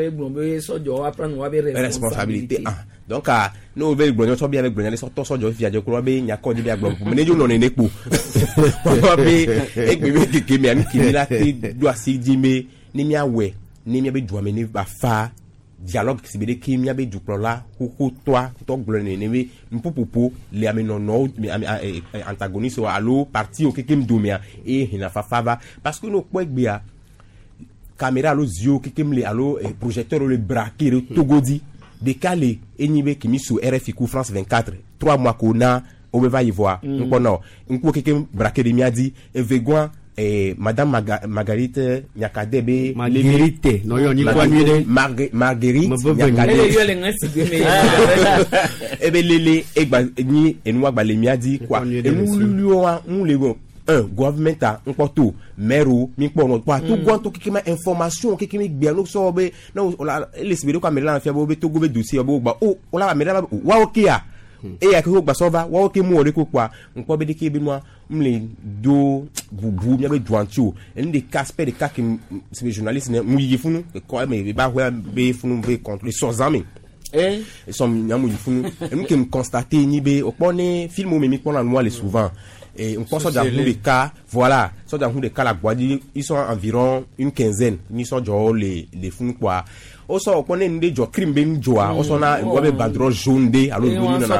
S15: responsabilité ah donc ah no be gbonyo so bi avec gbonyo le so to so jo fi aje ko be nya ko di be agbo me nejo no ne nepo ko be e gbe be ke mi an kimi la ti do asi di me ni mi awe ni mi be do me ni ba fa dialogue qui se veut qui mi abe du plan là ou toi toi glone ne mi mpupupu le ami non non antagoniste ou allo parti o kekem domia et hina fa fava parce que no ko gbia caméra lo zio kekem le allo projecteur le braquer le togodi décalé enibe qui mi sur R F I coup France vingt-quatre trois mois kona o be va y voir nko no nko kekem braquer de mi a dit e vegoin eh, Madame Maga, Marguerite Nyakadebe
S11: Marguerite no yo ni kwa nwele
S15: Marguerite Nyakadebe ebe lele egba ni enwa gba le miadi kwa enu lulu wa un le un government a npoto mero mi po no kwa to gwan to kikima information kikimi gbe no so be no la le sibe ko amela na fe bo be to go be dossier bo gba o la amela wa okia e ya ko gba so va wa oke mu ore ko kwa npo be de ke bi no mle do bubu mi be duantu en de casper de cas que c'est journaliste mu yi funu ko me ba ho be funu be contre les sozami eh sont nyamu yi funu e mu ke me constater ni be opone film me mi pon la noir les souvent et on pense dans des cas voilà sont dans des cas la Guadeloupe ils sont environ une quinzaine ni sont jo les les funu quoi o so opone ndé jo crime ben joa o so na go be bandro jaune dé alors nous na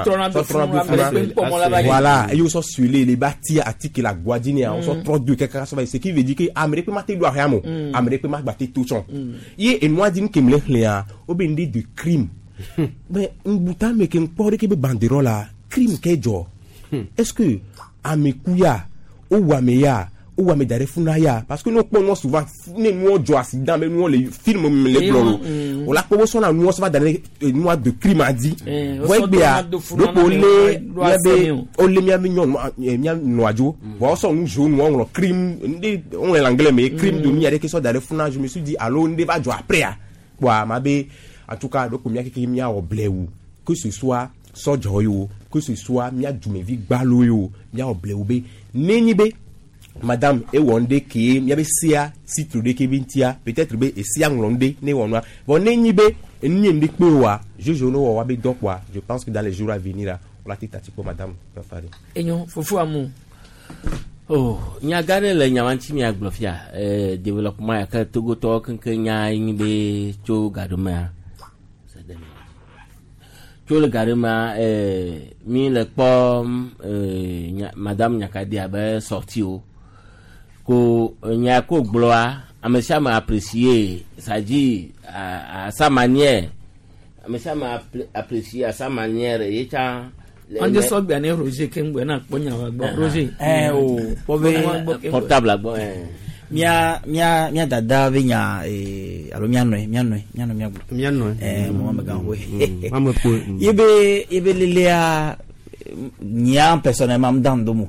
S15: voilà et ils sont sur les les bâtis article la Guadeloupe on so trop de quelque chose ce qui veut dire que Amérique maté doit rien mo Amérique ma batté tout son y et moi dit que me léa o ben ndé de crime mais un bouton mais que pour que be bandero la crime que jo est-ce que amekuya o wameya ou à me dare funaya parce que nous prenons souvent ne nous jo accident mais nous les films les ploro on la promotion na nous va dans nous de crime a dit ouais bien donc on les on les mia mignon mia noajo voilà ça nous joue nous on crime on est l'anglais mais crime de mia que ça dare funa je me suis dit allô on va jo après quoi mabe en tout cas donc mia que mia au bleu que ce soit so joyo que ce soit mia dumevi gbalo yo mia au bleu be nenibe madame e wonde ki mi abesia sitru de kebintia peut-être be esia nglonde ne wonwa bon nenyibe enni ndi pewa jojo no wa be dokwa je pense que dans les jours à venir là on la tita tipo madame Fafari
S1: enyo fofu amu
S17: oh nya gare le nya wanti mi aglofia eh développement ya ka togo to kan kan nya be cho gaduma cho le gaduma eh mi le pom eh madame Nyakadi abe sorti o ko nya ko gloa amesha ma apprécier ça dit à, à sa manière amesha ma apprécier à sa manière et ça
S1: on dit so bien Roger Kengwe na ponya wa gbo Roger
S18: eh o pobe
S17: portable gbo eh
S18: mia mia mia dada venya eh alo mia no mia no mia no mia
S11: mia no
S18: eh mo ma ganwe
S11: mama ko
S18: ibe ibe lelea nya personnellement m'dando mo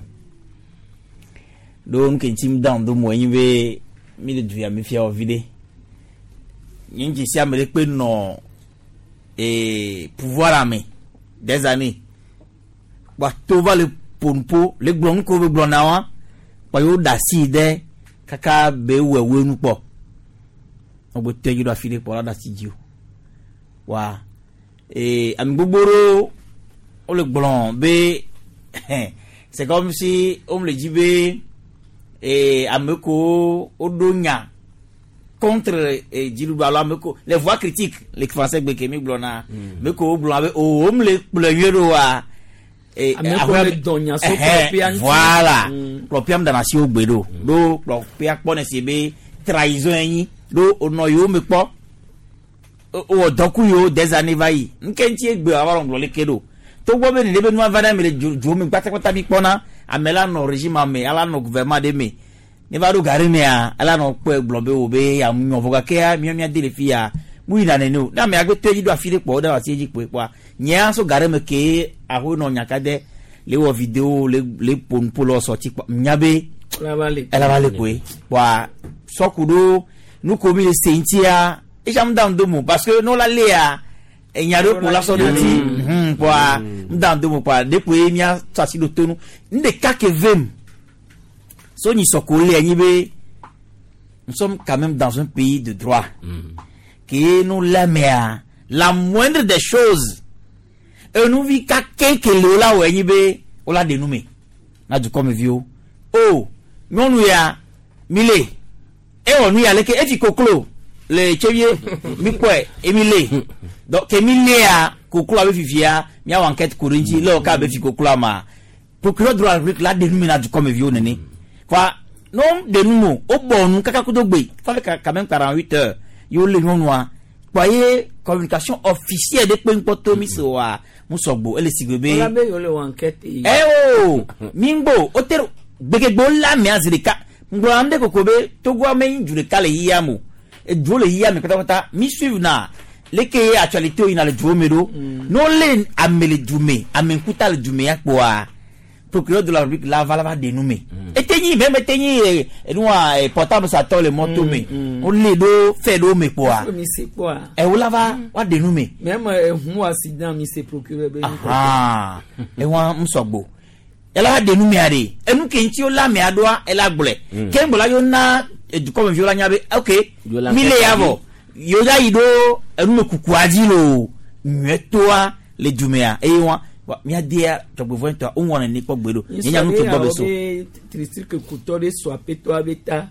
S18: donc intim dans do mo yibe mi de via mi fia ovide yinji si amele pe no et pouvoir ame des années ba to va le ponpo le glon ko be glon nawa pa yo da si de kaka be wewe nu po ogbo te yi do afile po la da si ji o wa et am gbogboro o le glon be c'est comme si on me le dit be et ameko odonya contre et dilubalo ameko les voix critiques les français be kemi blona meko blona o om le blero wa et
S1: ameko donya so propian
S18: voilà propiam da nation gbedo do propia pone sebe trahison yin do ono yo mepo o doku yo des années vai nkentie gbe awaro nglo le kedo to gbo be ni be nu avana me ju mi pata pata mi pona amela no régime ame ala no gouvernement de me ni va do gare me ala no pe globe obe ya nyo voga ke ya mi mi de le fia mu ina ne no na me agbe teji do afire po da wa teji po po nya so gare me ke aho no nyaka de le wo video le le pon polo sorti nyabe
S1: la vale
S18: la vale ko wa sokudo nu ko mi sentia e jam dan do mo parce que no la lea e nyaro pour la so de ti hmm kwa dan do mo kwa depuis mia tsasi do tonu nde ka ke vem so ni sokole anyibe nous sommes quand même dans un pays de droit mm. qui nous la mea la moindre des choses et nous vi ka keke le la anyibe o la de nous me na du comme vieux oh non ya mile e onu ya leke e ti koklo le chevie mi kwe emile donc emile a koklo ave fifia mi a enquête courinji le ka be fi koklo ma procureur de la République la de nous na du comme vieux nene quoi non de nous au bon kaka ko dogbe fallait quand même quarante-huit heures yo le noir voyez communication officielle de penpoto mi so wa musogbo ele sigbe
S1: la be yo le enquête
S18: eh oh mingbo otero begegbo la mi azirika ngbo ande kokobe togwa me njure kale yiyamo e dole yiyame kata kata mi suivre na leke actualité ina le djomero no le amele djume amenkuta le djume yakwa procureur de la République la va la de noumer etenyi même etenyi e no e portable ça to le moto me on le do fait do me quoi
S1: mi c'est quoi
S18: e o la va wa de noumer
S1: même un accident mi c'est procureur be
S18: ah e wa msogbo ela de noumer are enu kenchi o la me adoa ela gbole kembo la yo na du comme viola nyabe okay mile yavo yo da ido enu me kukuaji lo nwetoa le jumea e wa mi adia to bo to o wona ni po gbedo nya nu to bo so
S1: triste que kutore so apeto abeta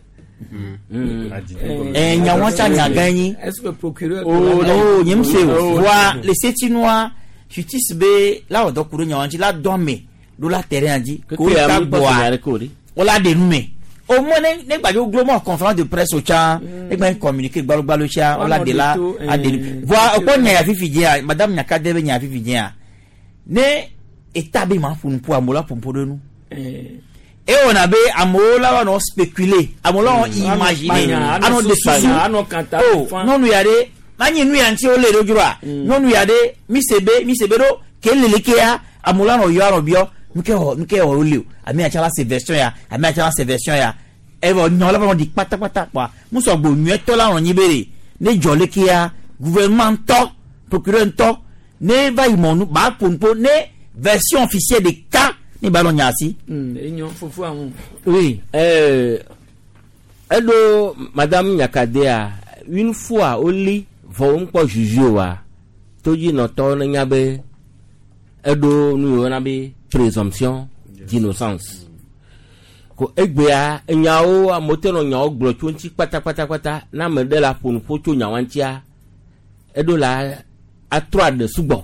S18: eh nya won cha nya ganyi
S1: est-ce que procureur
S18: oh nyem se wa le setinois justice be la odo kuro nya wanti la domme do la terrain di ko ta boa o la de nume o mo ne ne gbajo global conférence de presse o cha e gba communiquer gbalo gbalo cha o la de la a de voi o ko nya ya fifi dia madame nya ka debe nya fifi dia ne etabe ma funu po amola pompo de nu eh e ona be amola wa no spéculer amola on imaginer ano de susu
S1: ano kanta
S18: non nu yade manyi nu yanti o le dojura non nu yade mi sebe mi sebe do keleleke ya amola no yo aro bio nke o nke o le ami achala se version ya ami achala se version ya e bo nyola ba di pata pata pa muso gbo nu eto la ron yibere ne joleke ya gouvernement to procureur to ne va imonu ba ponpo ne version officielle de cas ni ballon nyasi
S1: hmm enyo fofu awon
S13: oui euh edo madame Nyakadea une fois oli vo npo juju wa toji no to na nyabe edo nu na be présomption d'innocence ko egbea enyawo amote no nyawo glo chonchi pata pata pata na me de la ponu focho nyawantia edo la a trois de subo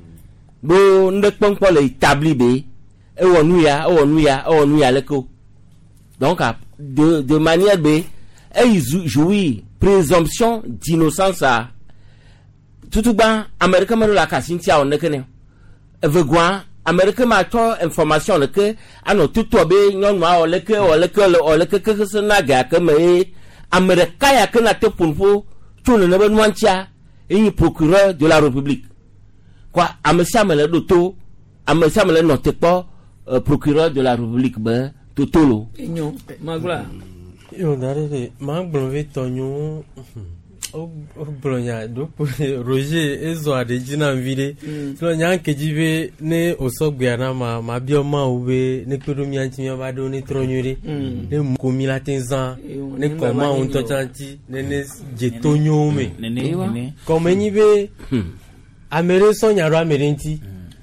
S13: do ndek ponpo le établi be e wonu ya e wonu ya e wonu ya leko donc de de manière be e joui présomption d'innocence a tutu ban america me la kasintia on nekene e vegwa america ma to information le ke ano tutu be nyon ma o leke o leke o leke ke se na ga ke me america ya ke na te punfo tunu ne benwantia et procureur de la République quoi amesa mele doto amesa mele note pas procureur de la République ben totolo
S1: enyo magla
S19: yo dare ma blove tonyo o blonya do Roger ezo ade jina vide so nya kejive ne osogbe na ma ma bioma ube ne pedomi anti mi ba do ne tronyure ne komi la tenzan ne koma on to chanti ne ne je tonyo me
S18: ne
S19: comme ni be amere sonya ro amere nti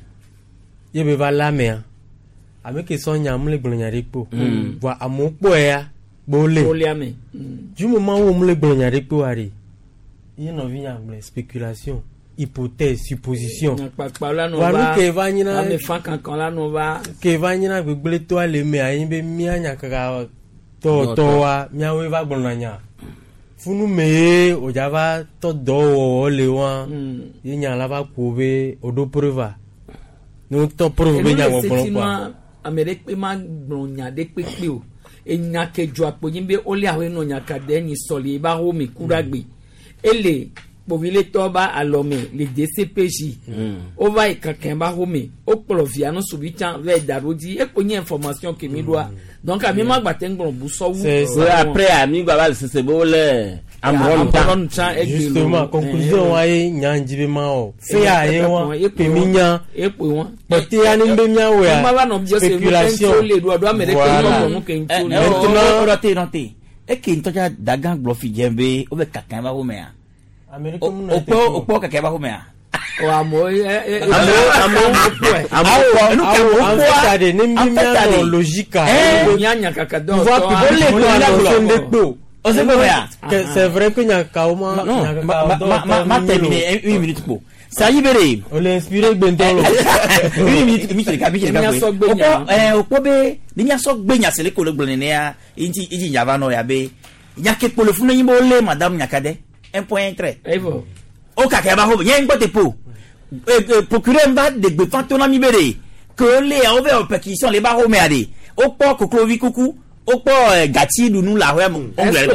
S19: ye be va la me ameke sonya mle blonya repo wa amopo ya bole
S1: bole ame
S19: du moment où mle blonya repo ari il y a une spéculation, hypothèse, supposition.
S1: Voilà que va ni na me fa kankan la no va
S19: que va ni na gbele to ale me ayin be mi anya kaka to to wa mi awe va gbonanya funu me o java to do le wa ye nya la ba ko be o do preuve no to preuve be nya wo bon kwa
S1: amerique pe ma gbonya de pepe o enya kejo apoyin be ole awe no nya ka de ni soli ba ho mi kuragbe ele bovile toba alome le D C P J o va ikakan ba ho mi o provia no subitan ve darodi e konye information ke mi doa donc a mi ma gba ten gbon bu so wu
S17: après a mi gba ba se se bo le amron
S19: ta justement conclusion wa ye nyanjibe ma o fe a ye won pe mi nya
S1: e pe won
S19: pote ya ni mbe nya we a
S1: speculation le do do amerique ko no ke ntu
S18: maintenant roté roté e ki ntoja dagan glo fi jembe o be kakan ba ho me a
S19: amerique mu
S18: no te o po kakan ba ho me a
S1: o amo e
S19: amo amo amo amo amo tade ni mbi nya no logique
S1: e nya nya kakado
S19: on va que le plan de do on sait pas c'est vrai que nya kauma
S18: nya ma ma terminer une minute pour ça libéré
S19: on l'inspiré bentolo
S18: une minute mi teka mi teka ko eh o ko be ni nya so gbe nya sele ko le gbonene ya inji inji yava no ya be nya ke po le funu yimbo le madame Nyakade un point trait
S1: evo
S18: o ka ke ba ho yen gbo te po procureur mba de gbe fantona mi bere que les a ouvert perquisition les barreaux mais allez au port clovi coucou au port gati nous la ouais on ça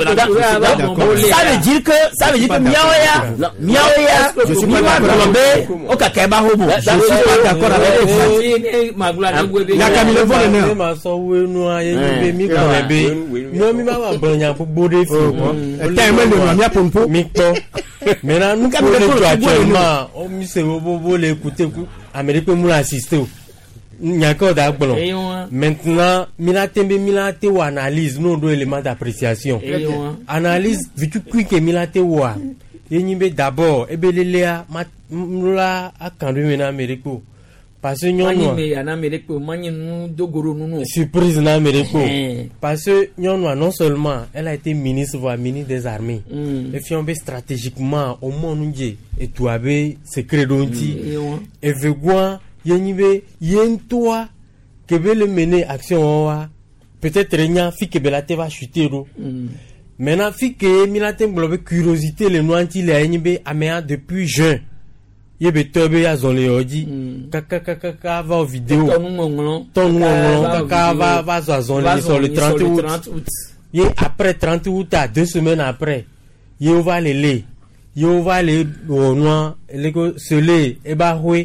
S18: veut dire que ça veut dire que miaoya miaoya je suis pas d'accord au kakeba hobo je suis pas d'accord avec
S1: magula ngwebe
S19: ya kamile vole ne ma so we nu aye be mi ko be no mi ma wa bronya gbogbo de fi
S11: e me le mi apompo
S19: mi ko maintenant nous comme le actuellement on mi se bo le écouter Amérique mu assister Nyako da gbolo maintenant milatembe milate wa analyse no do élément d'appréciation analyse vitu quick milate wa yenyimbe d'abord ebelelea mula akandu mena Americo parce que nyonwa
S1: ni me na Americo manyi nu dogoro nu
S19: surprise na Americo parce que nyonwa non seulement elle a été ministre voire ministre des armées et fiombe stratégiquement au monde et tout avait secret donti et vegwa yenyibe yentoa kebe le mener action wa peut-être rien fi kebe la te va chuter ro maintenant fi ke milate nglobe curiosité le noanti le yenyibe amea depuis juin yebe tobe ya zole oji kaka kaka kaka va vidéo ton ngonglo kaka va va zo zole sur le trente août ye après trente août à deux semaines après ye va le le ye va le noa le ko sele e ba hwe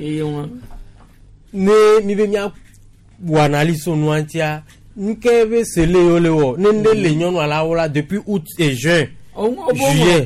S19: ne mi be mia analyse on antia nkebe sele yo le wo ne nde le nyon wala wala depuis août et juin juillet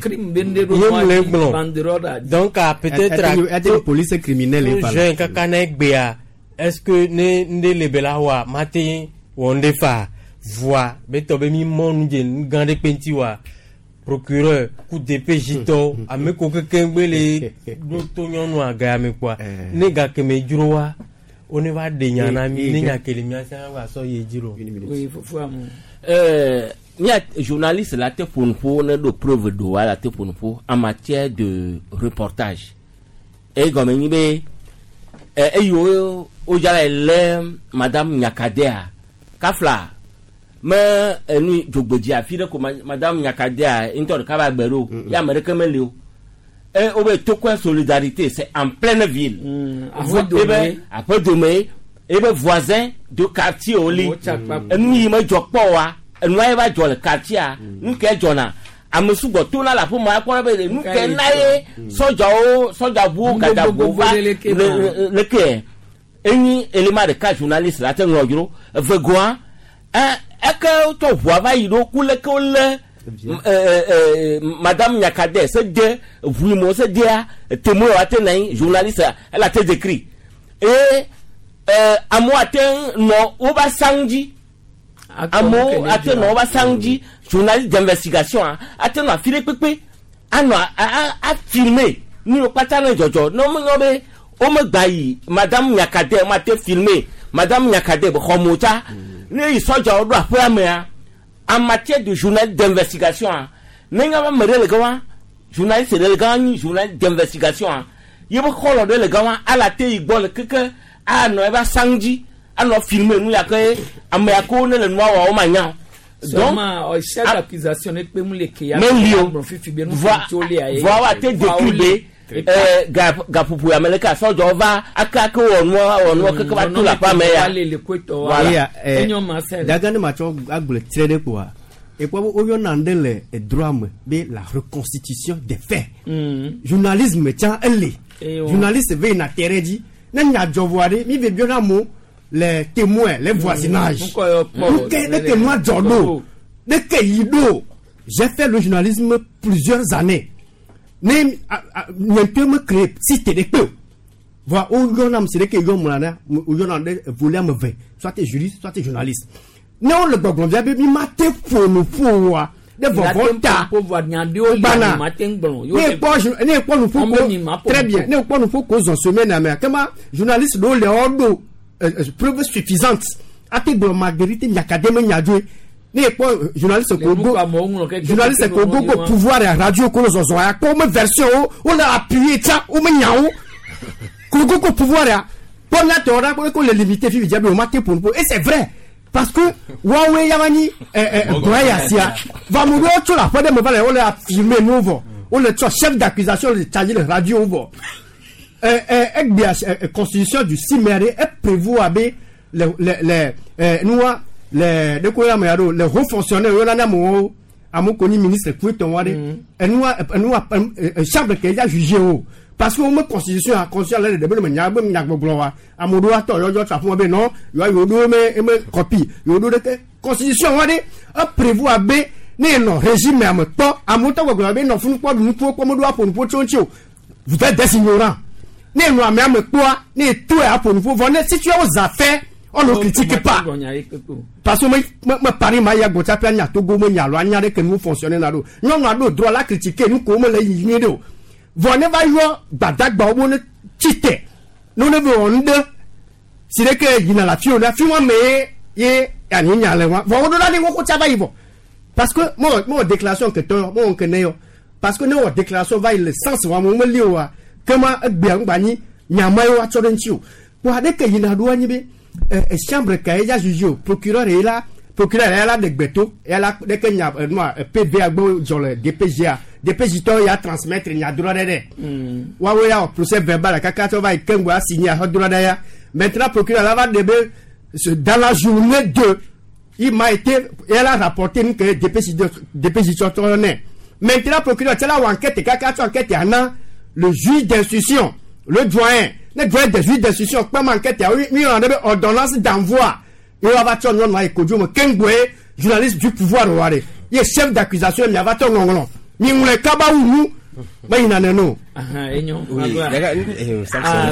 S19: donc à peut-être
S11: à la police criminelle
S19: et juin kakana gbea est-ce que ne nde le bela wa matin wonde fa voix beto be mi mon je ngande penti wa procureur coup d'épée jito ameko kekembele do to nyon wa ga me kwa ne ga keme jurowa on va dénya na mi ni nya kelimi asa wa so ye jiro
S1: oui faut amu
S17: euh nya journaliste la te pour pour ne de preuve de wala te pour pour en matière de reportage et comme ni be e yo o jala le madame Nyakade kafla mais ni jogbeji afire ko madame Nyakade into ka ba gbero ya america melio et au be to quoi solidarité c'est en pleine ville après demain et be voisin de quartier au lit nous ma jokpo wa nous va jo le quartier nous ke jona amesu go to na la po ma ko be nous ke naye soja o soja bu gada bu va le ke eni élément de cas journaliste la ten rojuro vegoa un e que to voix va yiro kule kule Euh, euh, madame Nyakade c'est de vous moi c'est dia témoin atenai journaliste elle a été écrit et euh amo aten no oba sanji amo aten no oba sanji journaliste d'investigation aten no afile pepe ano a a filmer ni o patana jojo no mo yobe o mo gbayi madame Nyakade ma te filmer madame Nyakade bo khomocha ni soja odo afamea en matière de journal d'investigation n'enga ma mere le gawa journaliste le gawa journal d'investigation yebo kholo de le gawa ala te igbol keke a no eba sanji a no filmer nu ya ke amya ko ne le noa wa o manya
S1: donc chef d'accusation ne peut me les créer
S13: même lio voilà te déculer eh ga ga pupu America so jo va akaka wonu wonu kaka ba to la pa me ya
S1: voilà
S11: enyo ma se daga ne ma cho agbele trade quoi et pour oyo nandele et droit mais la reconstitution des faits journalisme tient elle journaliste veut na terre dit na nya jovoare mi be biona mo les témoins les voisinages les témoins d'Ordo les Keido. J'ai fait le journalisme plusieurs années. Même ne peut me créer si t'es des peu. Voilà, où y'en a c'est que y'en a où y'en a voulu me faire. Soit t'es juriste, soit t'es journaliste. Non le bagon j'ai bien maté pour nous pour de volta
S1: pour voir nyandio bana matin bon.
S11: Ne pas ne pas nous faut très bien. Ne pas nous faut cause en semaine à mer. Comment journaliste do le Ordo preuve suffisante. A te bon Marguerite Nyakademe Nyadwe. Ne pas journaliste Kogo journaliste Kogo pour pouvoir à radio ko zo zo ya comme version on a appuyé ça ou me nyao Kogo ko pouvoir à pour la tora ko le limiter fi diable maté pour et c'est vrai parce que Huawei Yamani eh eh Goya sia va mourir tout la fois de me parler on l'a filmé nouveau on le chef d'accusation de charger le radio nouveau euh euh constitution du Siméré est prévu avec les les les nous les de quoi mais les hauts fonctionnaires on a mo amu koni ministre pour ton wade et nous nous chambre qui a jugé parce que on me constitution à constitution là de me nya be nya gbogbo amudo ato yo yo trafo be non yo yo do me me copie yo do de constitution wade a prévu abe ni non régime am to amuto gbogbo be non funu po du po ko mo do aponu po choncho vous êtes des ignorants ni no am am to ni tout aponu po venez si tu es aux affaires on ne critique pas parce que me Paris ma ya gota pe nya Togo mo nya lo anya de que nous fonctionner na do non na do droit la critiquer nous ko mo la yin do vonne va yo badagba o ne tite nous ne veut onde si de que yina la fi o la fi mo me ye ani nya le wa vo do la ni ko taba yibo parce que mo mo déclaration que to mo on connaît parce que no déclaration va le sens wa mo li o wa kama gbe ngba ni nya mai wa chorenchi o wa de que yina do anyi be et chambre qui a jugé procureur est là procureur est là de Beto et là de que nya moi P V A go dans le D P J A D P J to ya transmettre nya droit de wa wa ya procès verbal kaka to va kengo a signer a droit de ya maintenant procureur là va de dans la journée deux il m'a été elle a rapporté que D P J D P J to maintenant procureur c'est la enquête kaka to enquête yana le juge d'instruction le doyen ne doit des juges d'instruction comme enquête oui on a ordonnance d'envoi il va pas non na ekojo mo kengwe journaliste du pouvoir ware il est chef d'accusation mais va ton ngolo ni ngule kaba unu ba ina neno
S1: aha enyo
S15: daga eh ça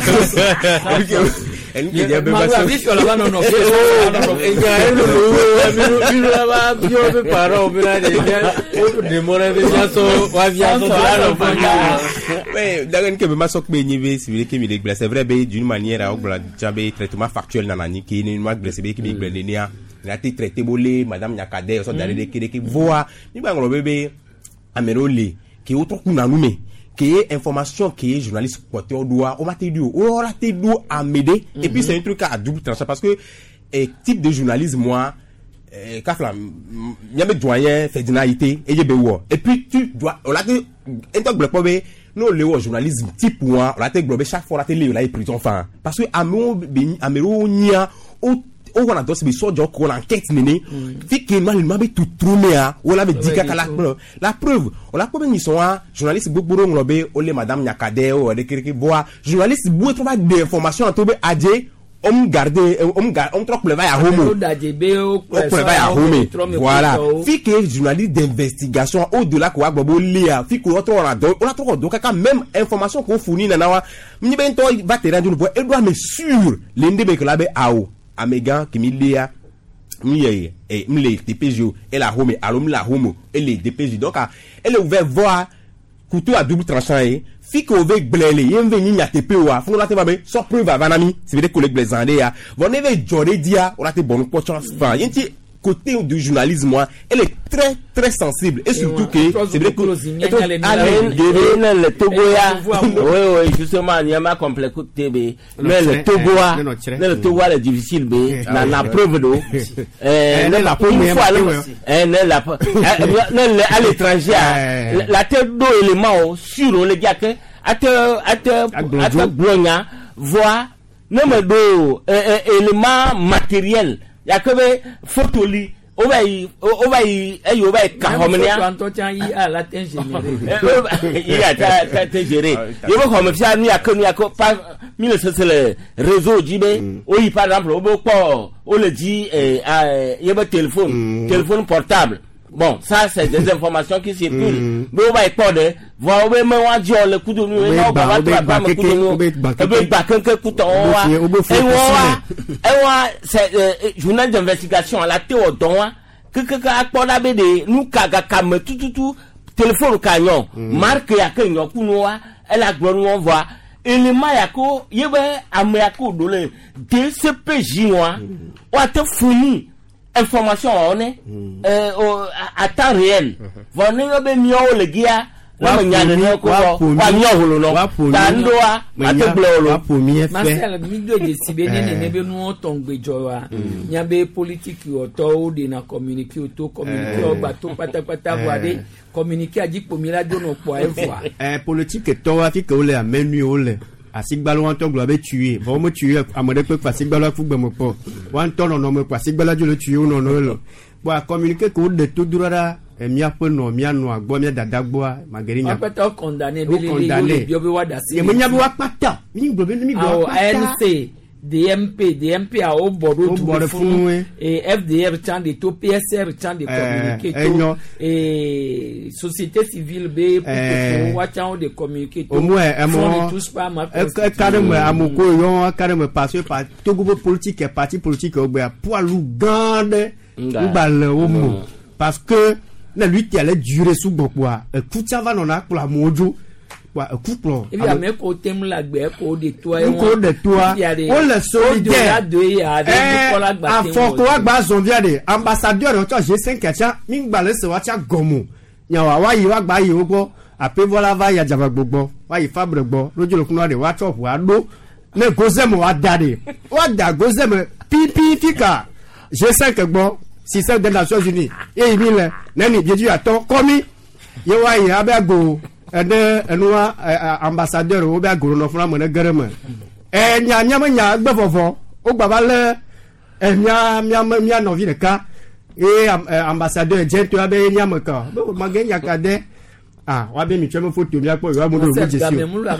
S15: en que ya be
S1: ba so la ba no no
S19: enga eno lo mi la ba yo be paro bra de o de mora de ya so wa via so la lo fanga
S15: ouais daga nke be masok be nyibe civil ke mi de c'est vrai be d'une manière au bla jabe traitement factuel na nani ki ni ma blessé be ki bi blende nia na ti traité bolé madame Nyakade so dare de ki de ki voa ni ba ngolo bebe amerole qui est autre qu'on a nommé qui est information qui est journaliste porteur doigt on m'a dit on a été d'où à m'aider et puis c'est un truc à double tranchant parce que et type de journalisme moi euh kafla il y a mes doyens Ferdinandité et Yebewo et puis tu dois on a dit intègre pas be non le journalisme type moi on a été globé chaque fois la télé là est prison enfin parce que amero amero nia au on a dos be so jo ko l'enquête mené fi que mal m'a tout tourné a on l'a dit ka la la preuve on l'a pas ni son journaliste gbogbo nglobe o le madame Nyakade o de kiri boa journaliste bou trop d'informations to be adje on garder on garder on trop le va à homo on va à homo voilà fi que journaliste d'investigation au delà ko agbobo lia fi que autre on a on a trop donc même information ko fournit na wa mi ben to va te rendre le doit me sûr l'inde be que là be ao Améga qui milia miye et mle D P J et la home alom la home et les D P J donc elle est ouvert voir couteau à double tranchant et fi ko ve glele yen veni nya T P O a fon la te ba be so preuve avanami c'est vrai collègue blesandé a von eve jore dia on a te bon pochon fa yen ti côté du journalisme, moi, elle est très très sensible et surtout que c'est vrai que
S13: le Togoya, oui oui justement il y a ma complexité mais le Togoya, le Togoya est difficile mais la la preuve d'eau, la première fois elle la à l'étranger la tête d'eau élément sur le gars que à te à te à te blonia voit même d'eau élément matériel il y a que photo li over yi over yi eh over kahomnia
S1: entretien yi à la ingénierie
S13: il y a ta ta géré il va comme ça ni a que ni a pas mille c'est le réseau jibé oui par exemple au beau port on le dit eh il y a téléphone téléphone portable. Bon, ça c'est des informations qui circulent. Mais on va être pas de voir même on dit le coup de nous et on va pas me coup de nous. Et ben pas que coup on et on et on c'est journal d'investigation à la théodon que que que a pas la de nous kaga kam tout tout tout téléphone canyon marque ya que nous nous elle a gloire on voit élément yako yebe amyako dole D C P J moi on a te fourni information on est euh, à temps réel venez be mio le gia wa nyane no ko wa mio holo no tandoa ateblo
S1: Marcel mi do de sibene ne ne be no tongbejo wa nya be politique yo to de na communiquer to communiquer ba to pata pata boade communiquer aji pomira do no po evoa
S11: eh politique to wa fi ko le amenu o le asigbalo anton glo be tuer bon me tuer amode pe asigbalo fu gbe mo po wan ton no me asigbalo jo le tuer no no lo bo a communiquer ko de to durara e mi apo no mi anu agbo mi dada gbo mageri nya
S1: apeta condamné be le bi obi wada si
S11: e mo nya bi wa pata mi gbo be mi gbo
S1: pata A N C D M P D M P a o bodo du funu et F D R chan de to P S R chan de communiquer to et société civile be pour wa chan de communiquer to
S11: au moins un moment e carrément amoko yo carrément parce que to groupe politique et parti politique o gbe poilu gande ngba o mo parce que na lui qui allait durer sous gbogbo e kutia va non na pour la mojo wa couple
S1: et bien mais ko tem la gbe ko de toi et
S11: ko de toi on le solidaire a fort ko agba zonvia de ambassadeur o G cinq acha mingba le se wa cha gomo nya wa wa yi wa gba yi ogbo ape vola va ya jaba gbogbo wa yi fabre gbo lojo lokun de wa chop wa do ne gozem wa dade wa da gozem pipi fika G cinq gbo système des Nations Unies et il mille nani jeju aton komi ye wa yi abago ede enua ambassadeur o be agoro no funa mo ne gereme e nya nya nya gbefofo o gba ba le e nya nya nya no vi de ka e ambassadeur jento abe nya mo ka bo ma ge nya ka de ah wa be mi tweme photo mi apo wa mo do mi jesi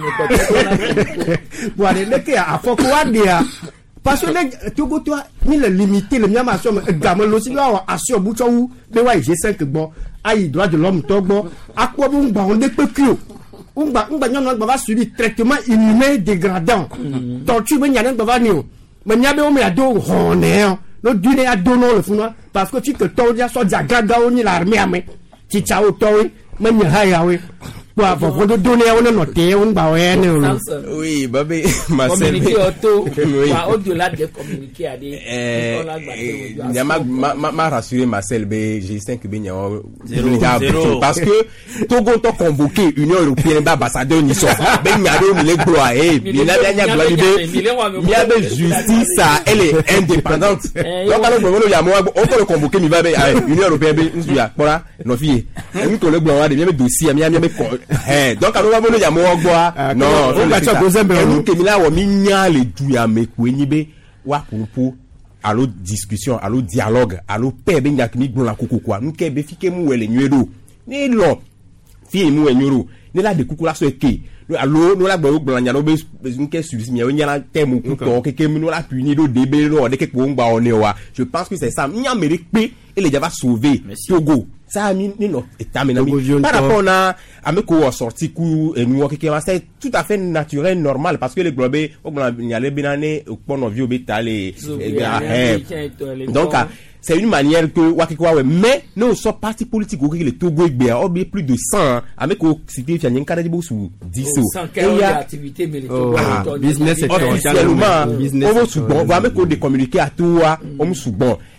S11: bo ale le ke afoko wa dia parce que Togo toi ni le limiter le miama so gamon lo si wa asio bu chowu be wa G cinq gbo ayi droit de l'homme togbo akwo bu ngba on de pekio ngba ngba nyon ngba va subir traitement inhumain dégradant torture be nyane ngba va ni o me nyabe o me ado honé no dune ado no le funa parce que tu que to dia so dia gaga o ni l'armée ame ti cha o to me nya ha ya we wa faut de donner on noté on ba ouais
S15: oui babé Marcel
S1: communiquer auto wa au-delà de communiquer à des
S15: il y a ma ma rassurer Marcel B G cinq B parce que Togo to convoqué Union européenne d'ambassadeur ni so ben nyado mi le gloire eh bien la nya gloire il y a de justice ça elle est indépendante donc alors bon ya mo on peut le convoquer mi va Union européenne bi ya pora no fie mi ko le gloire de bien dossier mi mi eh donc alors on ya mo ogbo non
S11: on va cha gozembe
S15: on ke mi la wo mi nya le du ya meku enyibe wa kumpu allo discussion allo dialogue allo paix be nya kimi gbon la kokoko nu ke be fike mu wele nyedo ni lo fi mu enyoro ni la de kukula so eke allo no la gbo gbon nya no be nke suisse mi o nya la temu kuto keke mi no la puni do debe no de kekpo ngba one wa je pense que c'est ça nya mérite pe et les va sauver Togo ça mi ni no etamina mi par rapport na ameko sorti ku enu keke c'est tout à fait naturel normal parce que les globés o gbon nyale binane o no vi obetale donc c'est une manière que wakikwa mais nous sommes parti politique au le Togo egbe o bi plus de cent avec au cité fianye nkade bo sou dix
S1: et il y a activité militaire
S11: business
S15: officiellement on va sous bon va avec de communiquer à toi on sous bon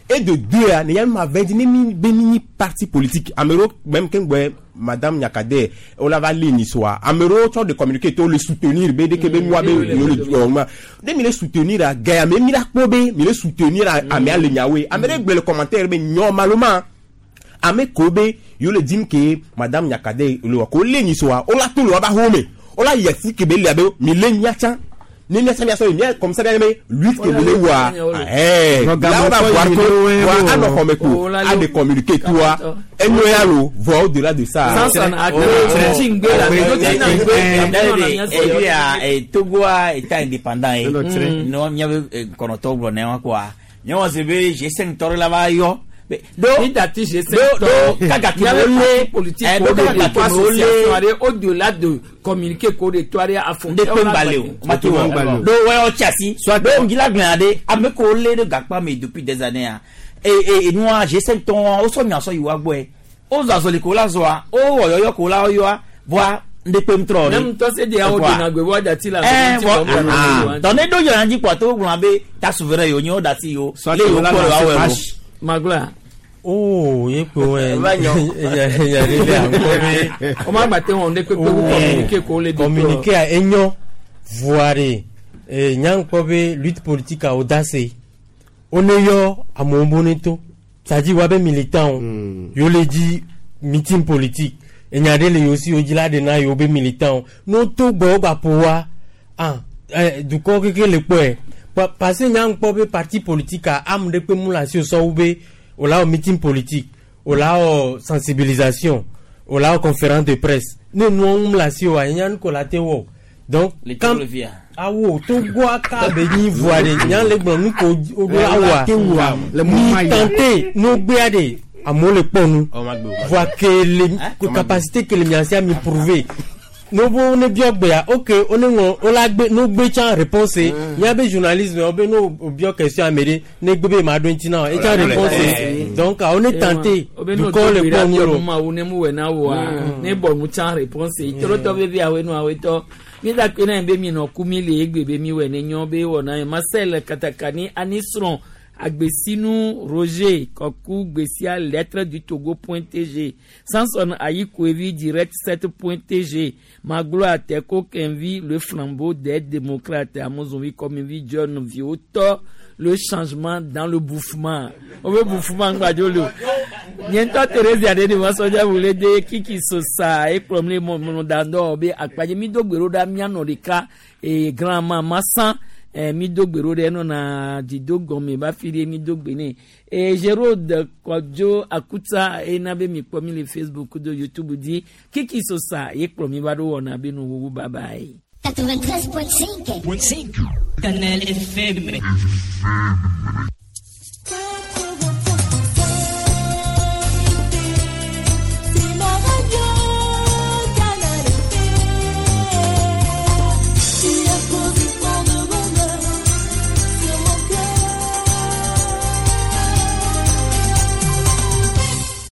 S15: et de deux a ne yam m'avait dit ni béni parti politique amero même qu'un madame Nyakade on la va ligne soit amero tu de communiquer to le soutenir be de que be moi be le ma de me le soutenir à gaya me mi la kobe me le soutenir à ame le nyawe amere gbe le commentaire be normalement ame kobe yo le dim que madame Nyakade le ko ligne soit on la tout le ba home on la yesi que be le be mi le nyacha ni ni samia so bien comme ça bien mais lui que le wa eh là on va voir que wa a no comme ko a de communiquer toi et nous allons voir au-delà de ça
S13: ça ça et Togo est indépendant et non il y avait konotogo ne quoi nyo se be je cinq tor la va yo do
S1: dati je cinq tor
S13: kaka le
S1: politique au-delà de communiquer ko de toire à fond
S13: de pembalé matu do ouais o chasi soit do ngila glande ame ko le de gakpa mais depuis des années et et nous j'ai cinq ton o so nya so yiwa gbo e o za so le ko la so a o yo yo ko la yo a voir de pemtro
S1: même to se de a o de na gbe wa dati la
S13: don ne do yo anji kwa to gbo be ta souverain yo nyo dati yo le yo ko la we
S1: magla
S19: oh ye ko e ya ya rile anko
S1: o ma gba te won de pe pe communiquer ko le
S19: communiquer a enyo voire e nyang ko be lutte politique a audace oneyo amombonito saji wa be militant yo le di meeting politique e nyade le yo si ojila de na yo be militant no to gbo ba powa ah eh du ko ke le po e parce nyang ko be parti politique a am de pe mula si so ube au la meeting politique, au la sensibilisation, au la conférence de presse. Nous nous la si wa nyan ko la te wo. Donc quand ah wo to gwa ka be ni voire nyan le gbon ko o do awa le mo tenter no gbe ade amo le ponu voit que les capacités que les miansia mi prouver. No bo ne biogbe ya OK on est on la gbe no gbe chan réponse ya be journalisme on be no bio question améré ne gbe ma do ntina e chan réponse donc on est tenté du call le bon
S1: ma wo ne mu we na wo ne bo mu chan réponse toro to be bia we no awe to mi da pe na be mi no kumi le egbe be mi we ne nyon be wo na Marcel Katakani Anisron Agbesinu Roger Koku Gbesia lettre du Togo.tg Samson Ayikwevi direct sept.tg Magloire Teko Kenvi le flambeau des démocrates Amozonvi comme vi John Vioto le changement dans le bouffement on veut bouffement ngajolo niento Thérèse ade de masoja voulait de kiki sosa et problème mon dando be akpaje mi dogbero da miano deka et grand maman san eh mi dogbero de no na di dogome ba fili mi dogbene et Jérôme Kodjo Akuta et na be mi pomi le Facebook de YouTube dit kiki sosa et promi ba do wona be no wu bye bye
S20: quatre-vingt-treize point cinq Canal F M.